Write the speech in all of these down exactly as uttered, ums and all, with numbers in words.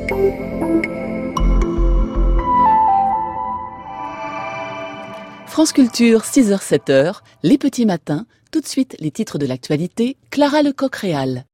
France Culture, six heures sept heures, les petits matins, tout de suite les titres de l'actualité, Clara Lecoq-Réal.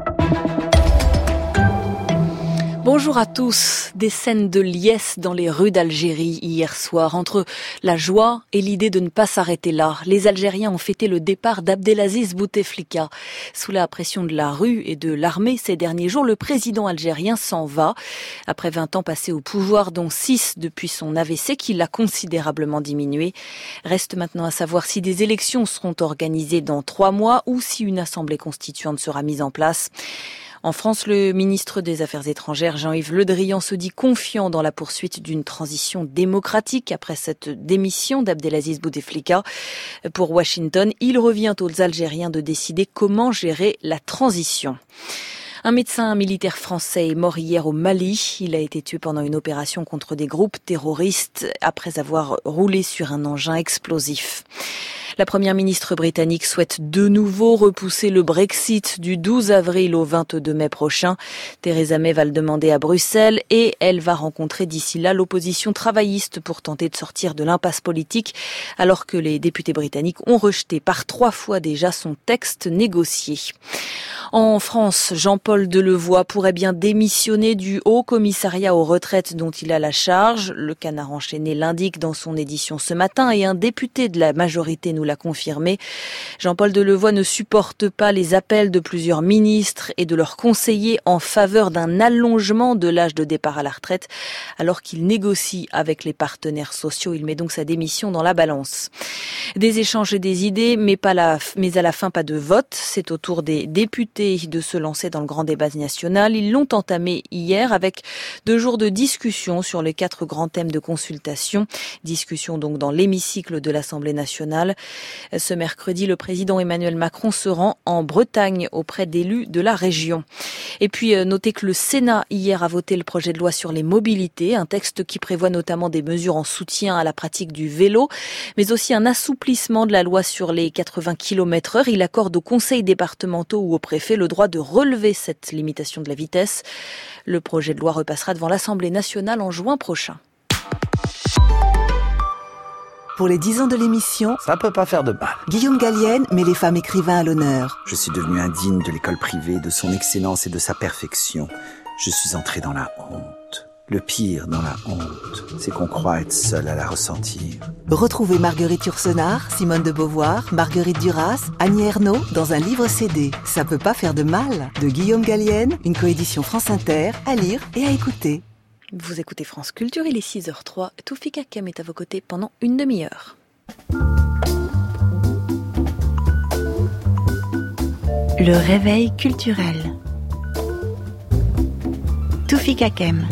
Bonjour à tous. Des scènes de liesse dans les rues d'Algérie hier soir. Entre la joie et l'idée de ne pas s'arrêter là, les Algériens ont fêté le départ d'Abdelaziz Bouteflika. Sous la pression de la rue et de l'armée ces derniers jours, le président algérien s'en va. Après vingt ans passés au pouvoir, dont six depuis son A V C qui l'a considérablement diminué. Reste maintenant à savoir si des élections seront organisées dans trois mois ou si une assemblée constituante sera mise en place. En France, le ministre des Affaires étrangères, Jean-Yves Le Drian, se dit confiant dans la poursuite d'une transition démocratique après cette démission d'Abdelaziz Bouteflika. Pour Washington, il revient aux Algériens de décider comment gérer la transition. Un médecin militaire français est mort hier au Mali. Il a été tué pendant une opération contre des groupes terroristes après avoir roulé sur un engin explosif. La première ministre britannique souhaite de nouveau repousser le Brexit du douze avril au vingt-deux mai prochain. Theresa May va le demander à Bruxelles et elle va rencontrer d'ici là l'opposition travailliste pour tenter de sortir de l'impasse politique alors que les députés britanniques ont rejeté par trois fois déjà son texte négocié. En France, Jean-Paul Delevoye pourrait bien démissionner du Haut Commissariat aux retraites dont il a la charge. Le Canard enchaîné l'indique dans son édition ce matin et un député de la majorité nous l'a confirmé. Jean-Paul Delevoye ne supporte pas les appels de plusieurs ministres et de leurs conseillers en faveur d'un allongement de l'âge de départ à la retraite alors qu'il négocie avec les partenaires sociaux. Il met donc sa démission dans la balance. Des échanges et des idées, mais, pas la, mais à la fin pas de vote. C'est au tour des députés de se lancer dans le grand débat national. Ils l'ont entamé hier avec deux jours de discussion sur les quatre grands thèmes de consultation. Discussion donc dans l'hémicycle de l'Assemblée nationale. Ce mercredi, le président Emmanuel Macron se rend en Bretagne auprès d'élus de la région. Et puis, notez que le Sénat hier a voté le projet de loi sur les mobilités, un texte qui prévoit notamment des mesures en soutien à la pratique du vélo, mais aussi un assouplissement de la loi sur les quatre-vingts kilomètres heure. Il accorde aux conseils départementaux ou aux préfets le droit de relever cette limitation de la vitesse. Le projet de loi repassera devant l'Assemblée nationale en juin prochain. Pour les dix ans de l'émission, ça peut pas faire de mal. Guillaume Gallienne met les femmes écrivains à l'honneur. Je suis devenu indigne de l'école privée, de son excellence et de sa perfection. Je suis entré dans la honte. Le pire dans la honte, c'est qu'on croit être seul à la ressentir. Retrouvez Marguerite Yourcenar, Simone de Beauvoir, Marguerite Duras, Annie Ernaux dans un livre C D. Ça peut pas faire de mal, de Guillaume Gallienne, une coédition France Inter, à lire et à écouter. Vous écoutez France Culture, il est six heures zéro trois. Toufik Hakem est à vos côtés pendant une demi-heure. Le réveil culturel. Toufik Hakem.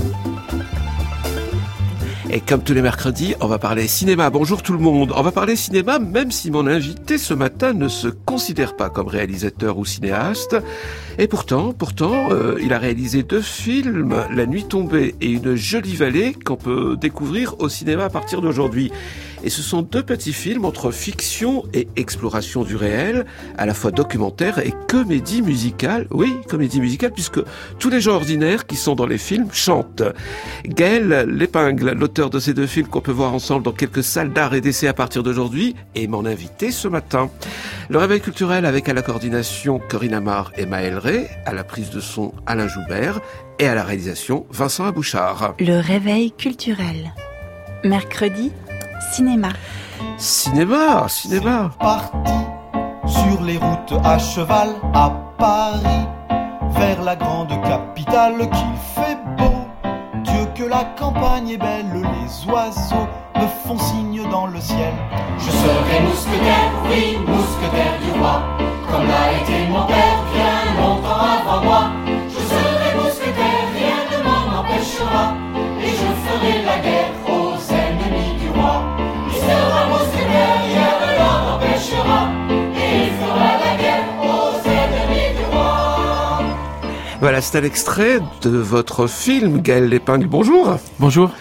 Et comme tous les mercredis, on va parler cinéma. Bonjour tout le monde. On va parler cinéma même si mon invité ce matin ne se considère pas comme réalisateur ou cinéaste. Et pourtant, pourtant, euh, il a réalisé deux films, La Nuit tombée et Une jolie vallée, qu'on peut découvrir au cinéma à partir d'aujourd'hui. Et ce sont deux petits films entre fiction et exploration du réel, à la fois documentaire et comédie musicale. Oui, comédie musicale, puisque tous les gens ordinaires qui sont dans les films chantent. Gaël Lépingle, l'auteur de ces deux films qu'on peut voir ensemble dans quelques salles d'art et d'essai à partir d'aujourd'hui, est mon invité ce matin. Le réveil culturel avec à la coordination Corinne Amar et Maël Ray, à la prise de son Alain Joubert et à la réalisation Vincent Abouchard. Le réveil culturel. Mercredi, cinéma. Cinéma, cinéma. Parti sur les routes à cheval à Paris, vers la grande capitale qu'il fait beau. Dieu que la campagne est belle, les oiseaux me font signe dans le ciel. Je serai mousquetaire, oui, mousquetaire du roi, comme l'a été mon père bien longtemps avant moi. Je serai mousquetaire, rien ne m'en empêchera, et je ferai la guerre aux ennemis du roi. Il sera mousquetaire, rien ne l'en empêchera, et il fera la guerre aux ennemis du roi. Voilà, c'est un extrait de votre film, Gaël Lépingle. Bonjour. Bonjour.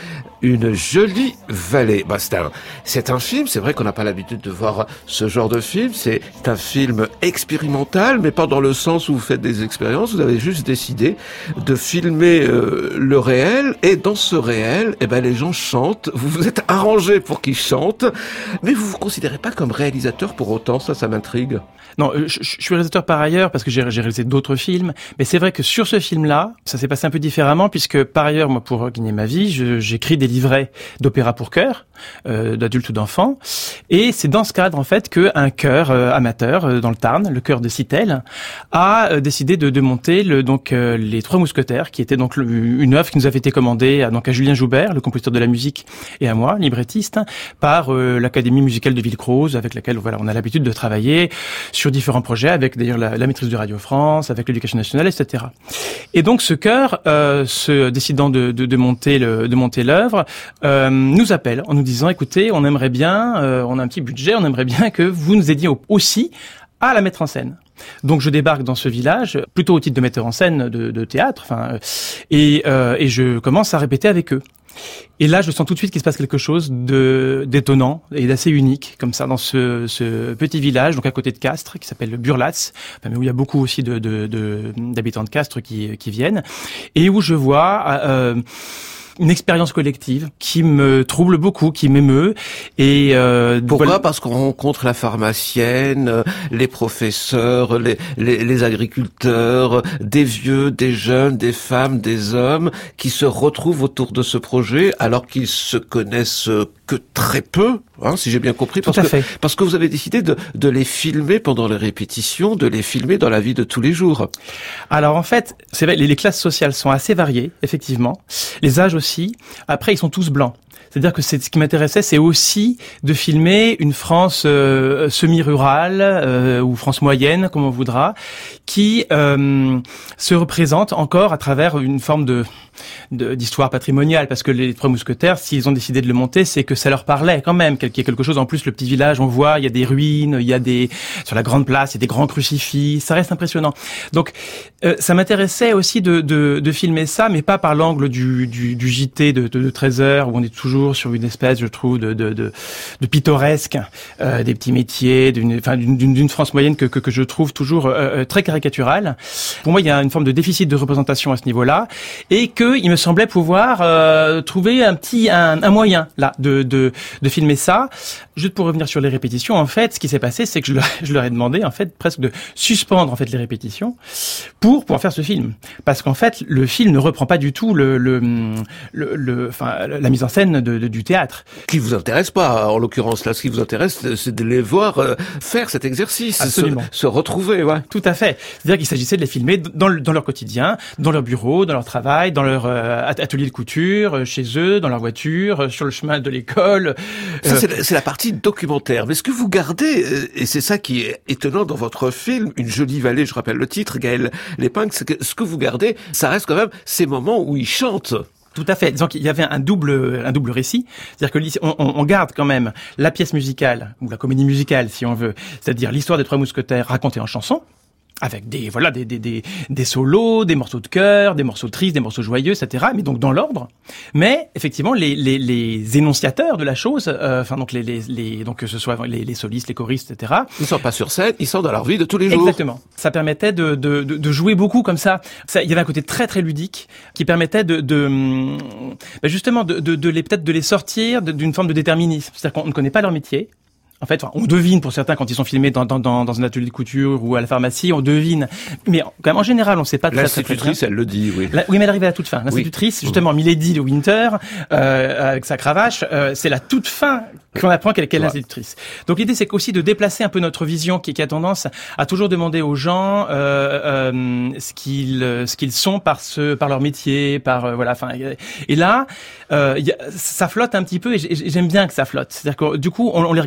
Une jolie vallée. Bah, c'est un, c'est un film, c'est vrai qu'on n'a pas l'habitude de voir ce genre de film. C'est un film expérimental, mais pas dans le sens où vous faites des expériences. Vous avez juste décidé de filmer euh, le réel, et dans ce réel, eh ben, les gens chantent. Vous vous êtes arrangé pour qu'ils chantent, mais vous vous considérez pas comme réalisateur pour autant. Ça, ça m'intrigue. Non, je, je suis réalisateur par ailleurs parce que j'ai, j'ai réalisé d'autres films, mais c'est vrai que sur ce film-là, ça s'est passé un peu différemment puisque par ailleurs, moi, pour gagner ma vie, je, j'écris des livrets d'opéra pour chœur, euh, d'adultes ou d'enfants, et c'est dans ce cadre en fait qu'un chœur euh, amateur euh, dans le Tarn, le chœur de Citel, a euh, décidé de, de monter le, donc euh, les Trois Mousquetaires, qui était donc le, une œuvre qui nous avait été commandée à, donc à Julien Joubert, le compositeur de la musique, et à moi, librettiste, par euh, l'Académie musicale de Villecroze, avec laquelle voilà, on a l'habitude de travailler sur différents projets, avec d'ailleurs la, la maîtrise de Radio France, avec l'éducation nationale, et cetera. Et donc ce chœur, euh, se décidant de, de, de monter le, de monter l'œuvre, euh, nous appelle en nous disant, écoutez, on aimerait bien, euh, on a un petit budget, on aimerait bien que vous nous aidiez aussi à la mettre en scène. Donc je débarque dans ce village, plutôt au titre de metteur en scène de, de théâtre, enfin, et, euh, et je commence à répéter avec eux. Et là, je sens tout de suite qu'il se passe quelque chose de d'étonnant et d'assez unique, comme ça, dans ce, ce petit village, donc à côté de Castres, qui s'appelle le Burlatz, enfin, mais où il y a beaucoup aussi de, de, de d'habitants de Castres qui, qui viennent, et où je vois euh, une expérience collective qui me trouble beaucoup, qui m'émeut. Et euh, pourquoi voilà. Parce qu'on rencontre la pharmacienne, les professeurs, les, les, les agriculteurs, des vieux, des jeunes, des femmes, des hommes qui se retrouvent autour de ce projet alors qu'ils se connaissent que très peu, hein, si j'ai bien compris, parce Tout à que fait. parce que vous avez décidé de, de les filmer pendant les répétitions, de les filmer dans la vie de tous les jours. Alors en fait, c'est vrai, les, les classes sociales sont assez variées, effectivement. Les âges aussi. Après, ils sont tous blancs. C'est-à-dire que c'est ce qui m'intéressait, c'est aussi de filmer une France euh, semi-rurale euh, ou France moyenne, comme on voudra, qui euh, se représente encore à travers une forme de, de d'histoire patrimoniale, parce que les Trois Mousquetaires, s'ils ont décidé de le monter, c'est que ça leur parlait quand même, qu'il y a quelque chose. En plus, le petit village, on voit, il y a des ruines, il y a des sur la grande place, il y a des grands crucifix, ça reste impressionnant. Donc, euh, ça m'intéressait aussi de, de de filmer ça, mais pas par l'angle du du, du J T de, de, de treize heures où on est toujours sur une espèce, je trouve, de de de, de pittoresque, euh, des petits métiers, d'une enfin d'une, d'une France moyenne que que, que je trouve toujours euh, très caricaturale. Pour moi, il y a une forme de déficit de représentation à ce niveau-là, et que il me semblait pouvoir euh, trouver un petit un, un moyen là de de de filmer ça. Juste pour revenir sur les répétitions, en fait, ce qui s'est passé, c'est que je leur, je leur ai demandé en fait presque de suspendre en fait les répétitions pour pouvoir faire ce film, parce qu'en fait, le film ne reprend pas du tout le le le, le enfin la mise en scène de, de du théâtre. Qui vous intéresse pas, en l'occurrence là, ce qui vous intéresse, c'est de les voir euh, faire cet exercice, Absolument. Se, se retrouver, ouais. Tout à fait. C'est-à-dire qu'il s'agissait de les filmer dans, le, dans leur quotidien, dans leur bureau, dans leur travail, dans leur euh, atelier de couture, euh, chez eux, dans leur voiture, euh, sur le chemin de l'école. Ça, Euh, c'est, la, c'est la partie documentaire. Mais ce que vous gardez, euh, et c'est ça qui est étonnant dans votre film, Une jolie vallée, je rappelle le titre, Gaël Lépingue, c'est que ce que vous gardez, ça reste quand même ces moments où ils chantent. Tout à fait. Disons qu'il y avait un double, un double récit. C'est-à-dire que on, on garde quand même la pièce musicale, ou la comédie musicale, si on veut. C'est-à-dire l'histoire des Trois Mousquetaires racontée en chanson, avec des, voilà, des, des, des, des solos, des morceaux de chœur, des morceaux tristes, des morceaux joyeux, et cetera. Mais donc dans l'ordre. Mais effectivement, les, les, les énonciateurs de la chose, euh, enfin donc les, les, les, donc que ce soit les, les solistes, les choristes, et cetera. Ils sont pas sur scène, ils sont dans leur vie de tous les jours. Exactement. Ça permettait de, de, de, de jouer beaucoup comme ça. ça. Il y avait un côté très très ludique qui permettait de, de ben justement de, de, de les peut-être de les sortir de, d'une forme de déterminisme. C'est-à-dire qu'on ne connaît pas leur métier. En fait, on devine pour certains quand ils sont filmés dans, dans, dans, dans un atelier de couture ou à la pharmacie, on devine. Mais quand même, en général, on ne sait pas très, très, très bien. L'institutrice, elle le dit, oui. La, oui, mais elle arrive à la toute fin. L'institutrice, oui. Justement, Milady de Winter, euh, avec sa cravache, euh, c'est la toute fin qu'on apprend qu'elle, qu'elle est l'institutrice. Donc l'idée, c'est aussi de déplacer un peu notre vision qui, qui a tendance à toujours demander aux gens euh, euh, ce qu'ils ce qu'ils sont par ce par leur métier, par euh, voilà. Enfin, et là, euh, y a, ça flotte un petit peu et j'aime bien que ça flotte. C'est-à-dire que du coup, on, on les regarde un peu différemment.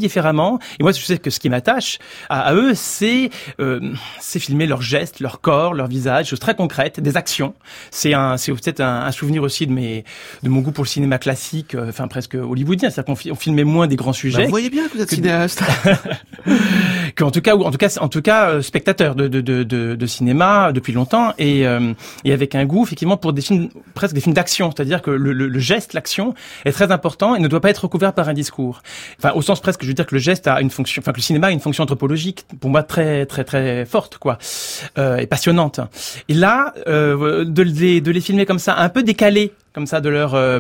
différemment. Et moi, je sais que ce qui m'attache à, à eux, c'est euh, c'est filmer leurs gestes, leur corps, leur visage, choses très concrètes, des actions. C'est un, c'est peut-être un, un souvenir aussi de mes, de mon goût pour le cinéma classique, euh, enfin presque hollywoodien. C'est-à-dire qu'on fi- on filmait moins des grands sujets. Bah, vous voyez bien que vous êtes que cinéaste. que en tout cas, ou en tout cas, en tout cas, euh, spectateur de, de, de, de, de cinéma depuis longtemps et, euh, et avec un goût effectivement pour des films, presque des films d'action. C'est-à-dire que le, le, le geste, l'action est très important et ne doit pas être recouvert par un discours. Enfin, au sens presque, je veux dire que le geste a une fonction, enfin que le cinéma a une fonction anthropologique pour moi très très très forte, quoi, euh, et passionnante. Et là, euh, de les de les filmer comme ça, un peu décalés, comme ça, de leur euh,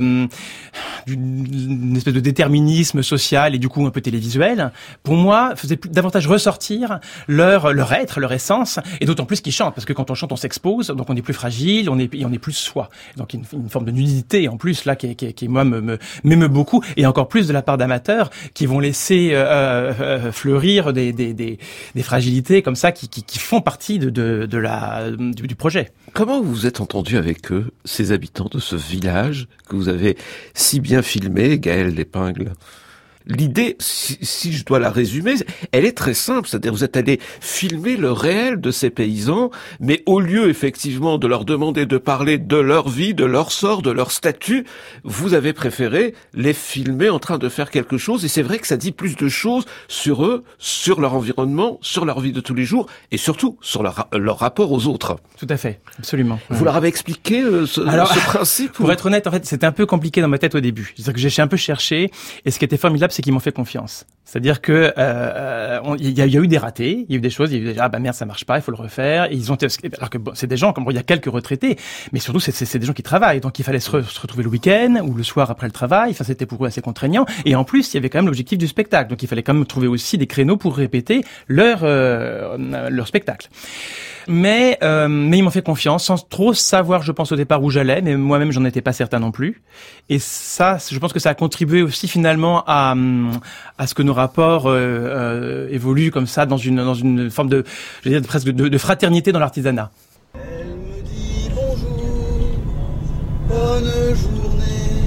d'une espèce de déterminisme social et du coup un peu télévisuel, pour moi, faisait plus, davantage ressortir leur leur être, leur essence, et d'autant plus qu'ils chantent, parce que quand on chante, on s'expose, donc on est plus fragile, on est on est plus soi. Donc une, une forme de nudité en plus là qui qui, qui moi me, me m'émeut beaucoup, et encore plus de la part d'amateurs qui vont laisser euh, euh, fleurir des des des des fragilités comme ça qui qui, qui font partie de de de la du, du projet. Comment vous vous êtes entendu avec eux, ces habitants de ce village que vous avez si bien filmé, Gaël Lespingles? L'idée, si, si je dois la résumer, elle est très simple, c'est-à-dire vous êtes allé filmer le réel de ces paysans, mais au lieu effectivement de leur demander de parler de leur vie, de leur sort, de leur statut, vous avez préféré les filmer en train de faire quelque chose, et c'est vrai que ça dit plus de choses sur eux, sur leur environnement, sur leur vie de tous les jours, et surtout sur leur, leur rapport aux autres. Tout à fait, absolument. Vous ouais. leur avez expliqué euh, ce, Alors, ce principe? Pour ou... être honnête, en fait, c'était un peu compliqué dans ma tête au début. C'est-à-dire que j'ai un peu cherché, et ce qui était formidable, c'est qu'ils m'ont fait confiance. C'est-à-dire que euh, il y, y a eu des ratés, il y a eu des choses, il y a eu des ah bah merde ça marche pas, il faut le refaire. Et ils ont alors que bon, c'est des gens comme bon, il y a quelques retraités, mais surtout c'est, c'est, c'est des gens qui travaillent, donc il fallait se, re, se retrouver le week-end ou le soir après le travail. Enfin c'était pour eux assez contraignant. Et en plus il y avait quand même l'objectif du spectacle, donc il fallait quand même trouver aussi des créneaux pour répéter leur euh, leur spectacle. Mais euh, mais ils m'ont fait confiance sans trop savoir, je pense au départ où j'allais, mais moi-même j'en étais pas certain non plus. Et ça, je pense que ça a contribué aussi finalement à à ce que nos rapports euh, euh, évoluent comme ça dans une dans une forme de, je veux dire presque de, de fraternité dans l'artisanat. Elle me dit bonjour, bonne journée.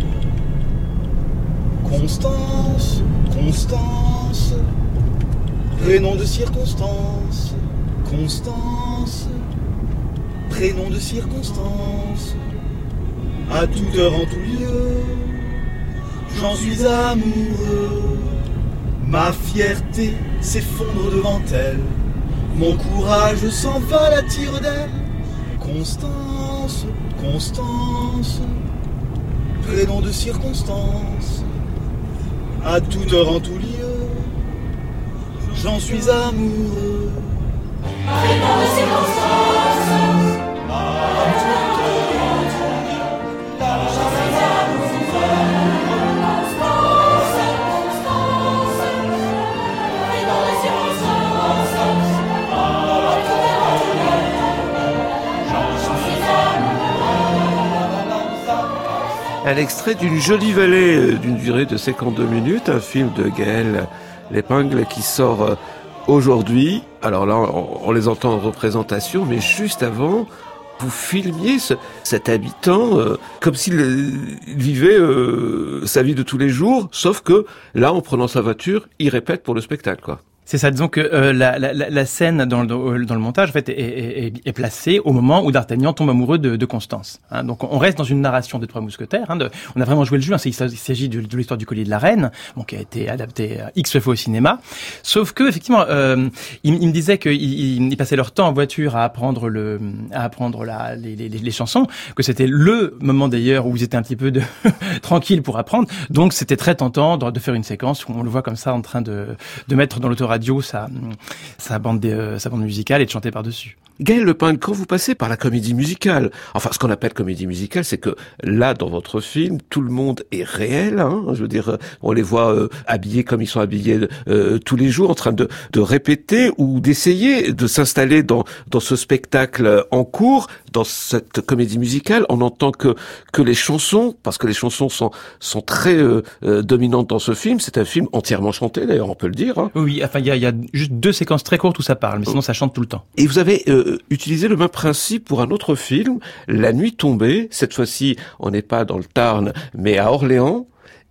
Constance, Constance, prénom de circonstance. Constance, prénom de circonstance, à toute heure en tout lieu, j'en suis amoureux. Ma fierté s'effondre devant elle, mon courage s'envole à tire d'aile. Constance, Constance, prénom de circonstance, à toute heure en tout lieu, j'en suis amoureux. Prénom de circonstance, à toute heure en tout lieu, j'en suis amoureux. Constance, Constance, prénom de circonstance, à toute heure en tout lieu, j'en suis amoureux. Un extrait d'une jolie vallée d'une durée de cinquante-deux minutes, un film de Gaël Lespingles qui sort aujourd'hui. Alors là, on, on les entend en représentation, mais juste avant, vous filmiez ce, cet habitant euh, comme s'il euh, vivait euh, sa vie de tous les jours, sauf que là, en prenant sa voiture, il répète pour le spectacle, quoi. C'est ça, disons que euh, la, la, la scène dans le, dans le montage en fait, est, est, est placée au moment où D'Artagnan tombe amoureux de, de Constance. Hein, donc on reste dans une narration des Trois Mousquetaires. Hein, de, on a vraiment joué le jeu. Hein, il s'agit de, de l'histoire du collier de la reine, bon, qui a été adapté X fois au cinéma. Sauf que effectivement, euh, il, il me disait qu'ils il passaient leur temps en voiture à apprendre le, à apprendre la, les, les, les chansons, que c'était le moment d'ailleurs où ils étaient un petit peu de tranquille pour apprendre. Donc c'était très tentant de, de faire une séquence où on le voit comme ça en train de, de mettre dans l'autoradio sa, sa bande euh, sa bande musicale et de chanter par-dessus. Gaël Lespingles, quand vous passez par la comédie musicale, enfin ce qu'on appelle comédie musicale, c'est que là, dans votre film, tout le monde est réel, hein, je veux dire, on les voit euh, habillés comme ils sont habillés euh, tous les jours, en train de, de répéter ou d'essayer de s'installer dans, dans ce spectacle en cours, dans cette comédie musicale. On entend que, que les chansons, parce que les chansons sont, sont très euh, euh, dominantes dans ce film, c'est un film entièrement chanté, d'ailleurs, on peut le dire. Hein. Oui, enfin, il y a, y a juste deux séquences très courtes où ça parle, mais sinon ça chante tout le temps. Et vous avez euh, utilisé le même principe pour un autre film, La Nuit tombée. Cette fois-ci, on n'est pas dans le Tarn, mais à Orléans.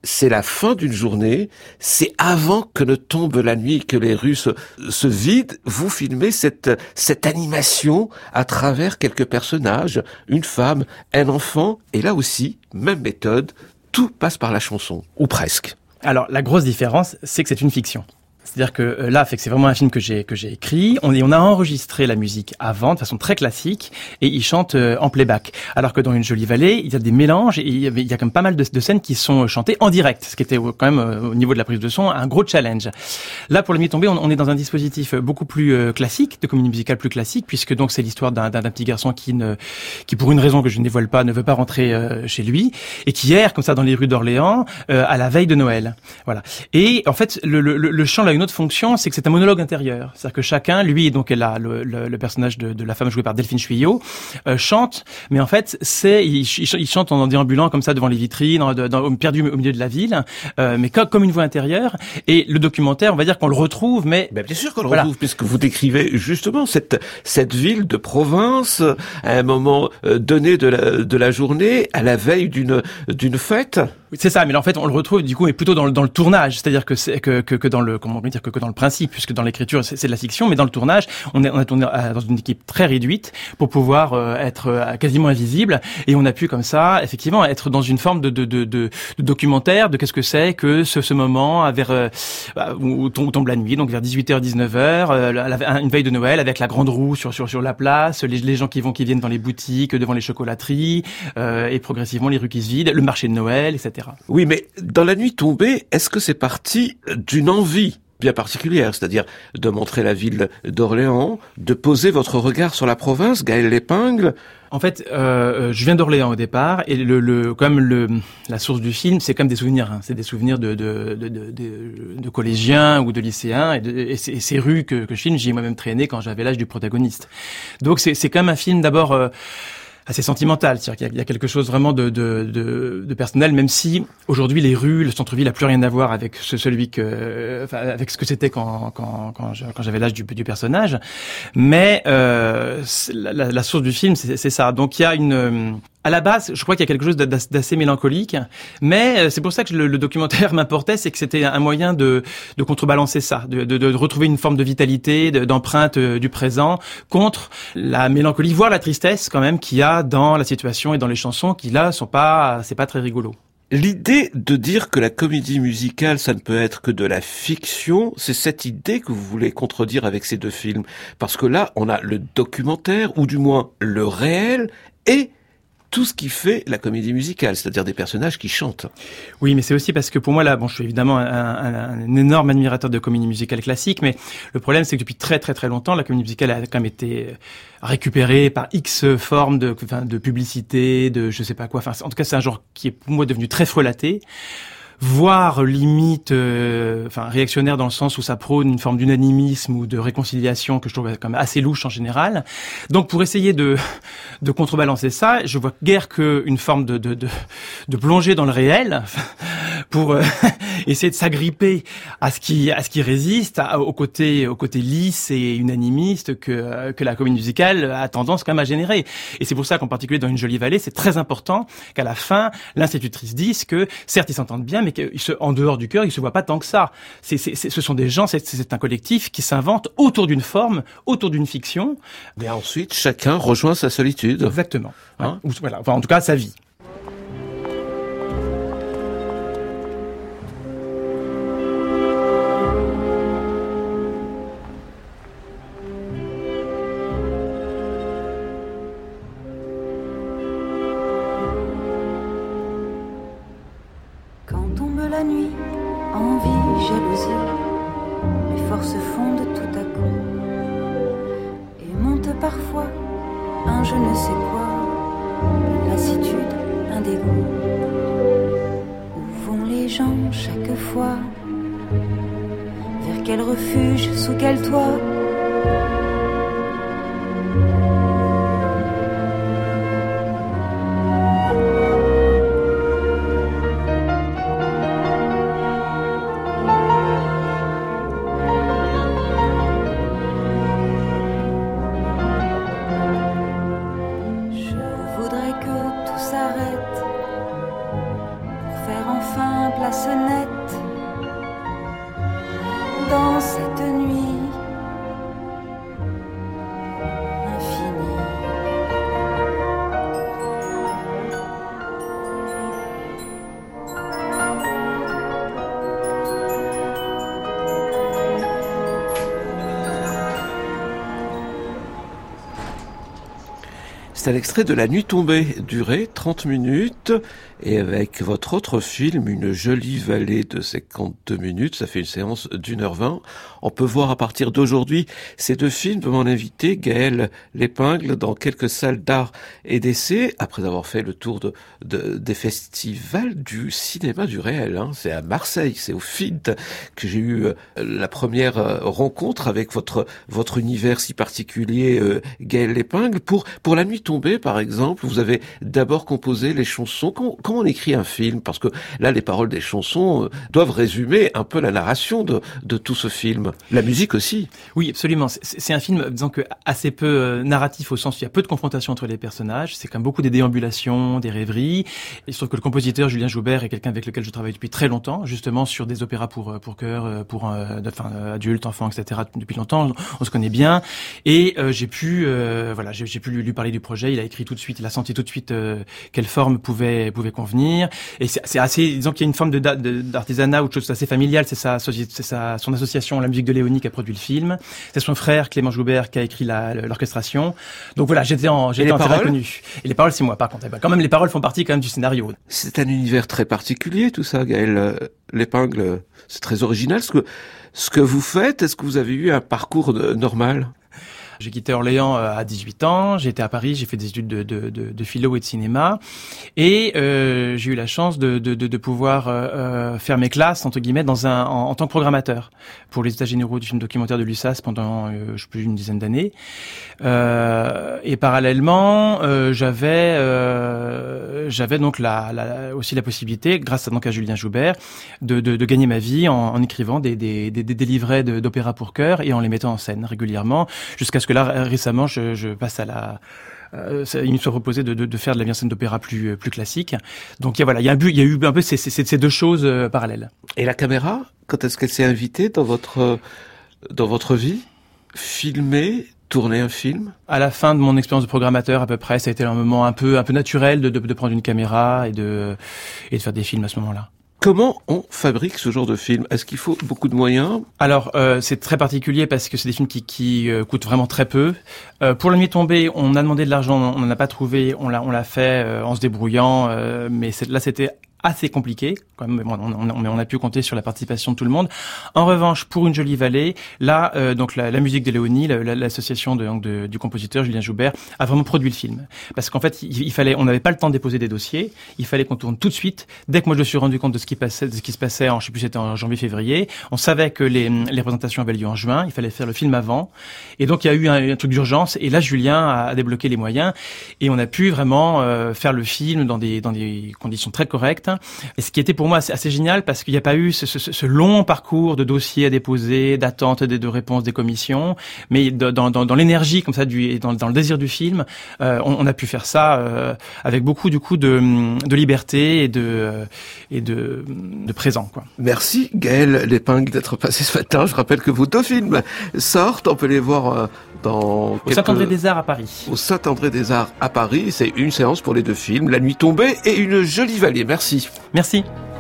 c'est la fin d'une journée, c'est avant que ne tombe la nuit, que les rues se, se vident. Vous filmez cette, cette animation à travers quelques personnages, une femme, un enfant, et là aussi, même méthode, tout passe par la chanson, ou presque. Alors, la grosse différence, c'est que c'est une fiction. C'est-à-dire que euh, là, fait que c'est vraiment un film que j'ai que j'ai écrit. On, est, on a enregistré la musique avant, de façon très classique, et il chante euh, en playback. Alors que dans Une jolie vallée, il y a des mélanges, et il y, avait, il y a quand même pas mal de, de scènes qui sont chantées en direct, ce qui était quand même euh, au niveau de la prise de son un gros challenge. Là, pour La nuit tombée, on, on est dans un dispositif beaucoup plus euh, classique, de comédie musicale plus classique, puisque donc c'est l'histoire d'un, d'un, d'un petit garçon qui ne, qui pour une raison que je ne dévoile pas, ne veut pas rentrer euh, chez lui, et qui erre comme ça dans les rues d'Orléans euh, à la veille de Noël. Voilà. Et en fait, le, le, le chant a une autre fonction, c'est que c'est un monologue intérieur. C'est-à-dire que chacun, lui, donc elle a le, le, le personnage de, de la femme jouée par Delphine Chuyot, euh, chante, mais en fait, c'est il, il chante en déambulant comme ça devant les vitrines, dans, dans, perdu au milieu de la ville, euh, mais comme, comme une voix intérieure. Et le documentaire, on va dire qu'on le retrouve, mais ben bien sûr qu'on le voilà. retrouve, puisque vous décrivez justement cette cette ville de province à un moment donné de la de la journée, à la veille d'une d'une fête. C'est ça, mais en fait, on le retrouve du coup, mais plutôt dans le, dans le tournage, c'est-à-dire que c'est que, que que dans le comment dire que, que dans le principe, puisque dans l'écriture c'est, c'est de la fiction, mais dans le tournage, on est on a tourné dans une équipe très réduite pour pouvoir euh, être euh, quasiment invisible, et on a pu comme ça, effectivement, être dans une forme de de de, de, de documentaire de qu'est-ce que c'est que ce, ce moment vers euh, où tombe, tombe la nuit, donc vers dix-huit heures dix-neuf heures, euh, la, une veille de Noël avec la grande roue sur sur sur la place, les, les gens qui vont qui viennent dans les boutiques, devant les chocolateries, euh, et progressivement les rues qui se vident, le marché de Noël, et cetera. Oui, mais dans La nuit tombée, est-ce que c'est parti d'une envie bien particulière, c'est-à-dire de montrer la ville d'Orléans, de poser votre regard sur la province, Gaël Lépingle? En fait, euh, je viens d'Orléans au départ, et le, le comme le la source du film, c'est comme des souvenirs. Hein. C'est des souvenirs de de, de de de de collégiens ou de lycéens, et, de, et, c'est, et ces rues que, que je filme, j'y ai moi-même traîné quand j'avais l'âge du protagoniste. Donc c'est c'est quand même un film d'abord euh, assez sentimental, c'est-à-dire qu'il y a quelque chose vraiment de, de, de, de personnel, même si aujourd'hui les rues, le centre-ville a plus rien à voir avec ce, celui que, enfin, avec ce que c'était quand quand quand, je, quand j'avais l'âge du, du personnage. Mais euh, la, la, la source du film, c'est, c'est ça. Donc il y a une à la base, je crois qu'il y a quelque chose d'assez mélancolique, mais c'est pour ça que le, le documentaire m'importait, c'est que c'était un moyen de, de contrebalancer ça, de, de, de retrouver une forme de vitalité, de, d'empreinte du présent contre la mélancolie, voire la tristesse quand même qu'il y a dans la situation et dans les chansons qui là sont pas, c'est pas très rigolo. L'idée de dire que la comédie musicale, ça ne peut être que de la fiction, c'est cette idée que vous voulez contredire avec ces deux films. Parce que là, on a le documentaire, ou du moins le réel, et tout ce qui fait la comédie musicale, c'est-à-dire des personnages qui chantent. Oui, mais c'est aussi parce que pour moi, là, bon, je suis évidemment un, un, un énorme admirateur de comédie musicale classique, mais le problème, c'est que depuis très très très longtemps, la comédie musicale a quand même été récupérée par X formes de, enfin, de publicité, de je sais pas quoi. Enfin, en tout cas, c'est un genre qui est pour moi devenu très frelaté, voire limite, euh, enfin réactionnaire dans le sens où ça prône une forme d'unanimisme ou de réconciliation que je trouve quand même assez louche en général. Donc pour essayer de de contrebalancer ça, je vois guère qu'une forme de de de de plonger dans le réel pour euh, essayer de s'agripper à ce qui à ce qui résiste à, au côté au côté lisse et unanimiste que que la comédie musicale a tendance quand même à générer. Et c'est pour ça qu'en particulier dans Une jolie vallée, c'est très important qu'à la fin l'institutrice dise que certes ils s'entendent bien, mais qu'en dehors du cœur, ils se voient pas tant que ça. C'est, c'est, c'est, ce sont des gens, c'est, c'est un collectif qui s'invente autour d'une forme, autour d'une fiction. Mais ensuite, chacun rejoint sa solitude. Exactement. Hein ouais. Ou, voilà. Enfin, en tout cas, sa vie. La nuit, envie, jalousie, mes forces fondent tout à coup et monte parfois un je ne sais quoi, une lassitude, un dégoût. Où vont les gens chaque fois? Vers quel refuge, sous quel toit? la sonnette dans cette nuit infinie. C'est un extrait de La Nuit tombée, durée trente minutes, et avec votre autre film, Une jolie vallée de cinquante-deux minutes, ça fait une séance d'une heure vingt. On peut voir à partir d'aujourd'hui ces deux films de mon invité, Gaël Lépingle, dans quelques salles d'art et d'essai, après avoir fait le tour de, de des festivals du cinéma du réel. Hein. C'est à Marseille, c'est au F I D que j'ai eu la première rencontre avec votre votre univers si particulier, euh, Gaël Lépingle. Pour pour La Nuit tombée, par exemple, vous avez d'abord composé les chansons. Comment, comment on écrit un film? Parce que là, les paroles des chansons euh, doivent résumer un peu la narration de, de tout ce film. La musique aussi. Oui, absolument. C'est, c'est un film, disons que assez peu euh, narratif au sens où il y a peu de confrontation entre les personnages. C'est comme beaucoup des déambulations, des rêveries. Il se trouve que le compositeur Julien Joubert est quelqu'un avec lequel je travaille depuis très longtemps, justement sur des opéras pour pour chœur, pour euh, enfin adultes, enfants, et cetera. Depuis longtemps, on se connaît bien. Et euh, j'ai pu, euh, voilà, j'ai, j'ai pu lui, lui parler du projet. Il a écrit tout de suite, il a senti tout de suite euh, quelle forme pouvait pouvait convenir. Et c'est, c'est assez, disons qu'il y a une forme de, de d'artisanat ou de chose assez familiale. C'est sa, c'est sa, son association, la musique de Léonie, qui a produit le film. C'est son frère Clément Joubert qui a écrit la, l'orchestration. Donc voilà, j'étais en, j'étais en terrain connu. Et les paroles, c'est moi. Par contre, quand même, les paroles font partie quand même du scénario. C'est un univers très particulier, tout ça, Gaël Lépingle. C'est très original ce que ce que vous faites. Est-ce que vous avez eu un parcours de, normal? J'ai quitté Orléans à dix-huit ans, j'ai été à Paris, j'ai fait des études de, de, de, de philo et de cinéma, et euh, j'ai eu la chance de, de, de, de pouvoir euh, faire mes classes, entre guillemets, dans un, en, en tant que programmateur pour les états généraux du film documentaire de l'U S A S pendant, euh, je sais plus, une dizaine d'années. Euh, et parallèlement, euh, j'avais euh, j'avais donc la, la, aussi la possibilité, grâce à, donc à Julien Joubert, de, de, de gagner ma vie en, en écrivant des, des, des, des livrets de, d'opéra pour chœur et en les mettant en scène régulièrement, jusqu'à ce que là, récemment, je, je passe à la... Euh, il me soit proposé de, de, de faire de la mise en scène d'opéra plus, plus classique. Donc il y a, voilà, il y a un but, il y a eu un peu ces, ces, ces deux choses euh, parallèles. Et la caméra, quand est-ce qu'elle s'est invitée dans votre, dans votre vie? Filmer, tourner un film? À la fin de mon expérience de programmateur, à peu près, ça a été un moment un peu, un peu naturel de, de, de prendre une caméra et de, et de faire des films à ce moment-là. Comment on fabrique ce genre de film? Est-ce qu'il faut beaucoup de moyens? Alors, euh, c'est très particulier parce que c'est des films qui, qui euh, coûtent vraiment très peu. Euh, pour La Nuit tombée, on a demandé de l'argent, on n'en a pas trouvé, on l'a, on l'a fait euh, en se débrouillant, euh, mais c'est, là, c'était assez compliqué, quand même, on, on, on, on a pu compter sur la participation de tout le monde. En revanche, pour Une jolie vallée, là, euh, donc la, la musique de Léonie, la, la, l'association de, donc de, du compositeur Julien Joubert, a vraiment produit le film. Parce qu'en fait, il, il fallait, on n'avait pas le temps de déposer des dossiers, il fallait qu'on tourne tout de suite. Dès que moi je me suis rendu compte de ce qui passait, de ce qui se passait, en, je sais plus, c'était en janvier-février, on savait que les, les représentations avaient lieu en juin, il fallait faire le film avant. Et donc il y a eu un, un truc d'urgence, et là Julien a, a débloqué les moyens, et on a pu vraiment euh, faire le film dans des, dans des conditions très correctes. Et ce qui était pour moi assez, assez génial, parce qu'il n'y a pas eu ce, ce, ce long parcours de dossiers à déposer, d'attente de, de réponses des commissions, mais dans, dans, dans l'énergie comme ça, du, et dans, dans le désir du film, euh, on, on a pu faire ça euh, avec beaucoup du coup de, de liberté et de euh, et de, de présent, quoi. Merci Gaël Lépingle d'être passé ce matin. Je rappelle que vos deux films sortent, on peut les voir euh, dans au quelques... Saint-André-des-Arts à Paris. Au Saint-André-des-Arts à Paris, c'est une séance pour les deux films, La Nuit tombée et Une jolie vallée. Merci. Merci.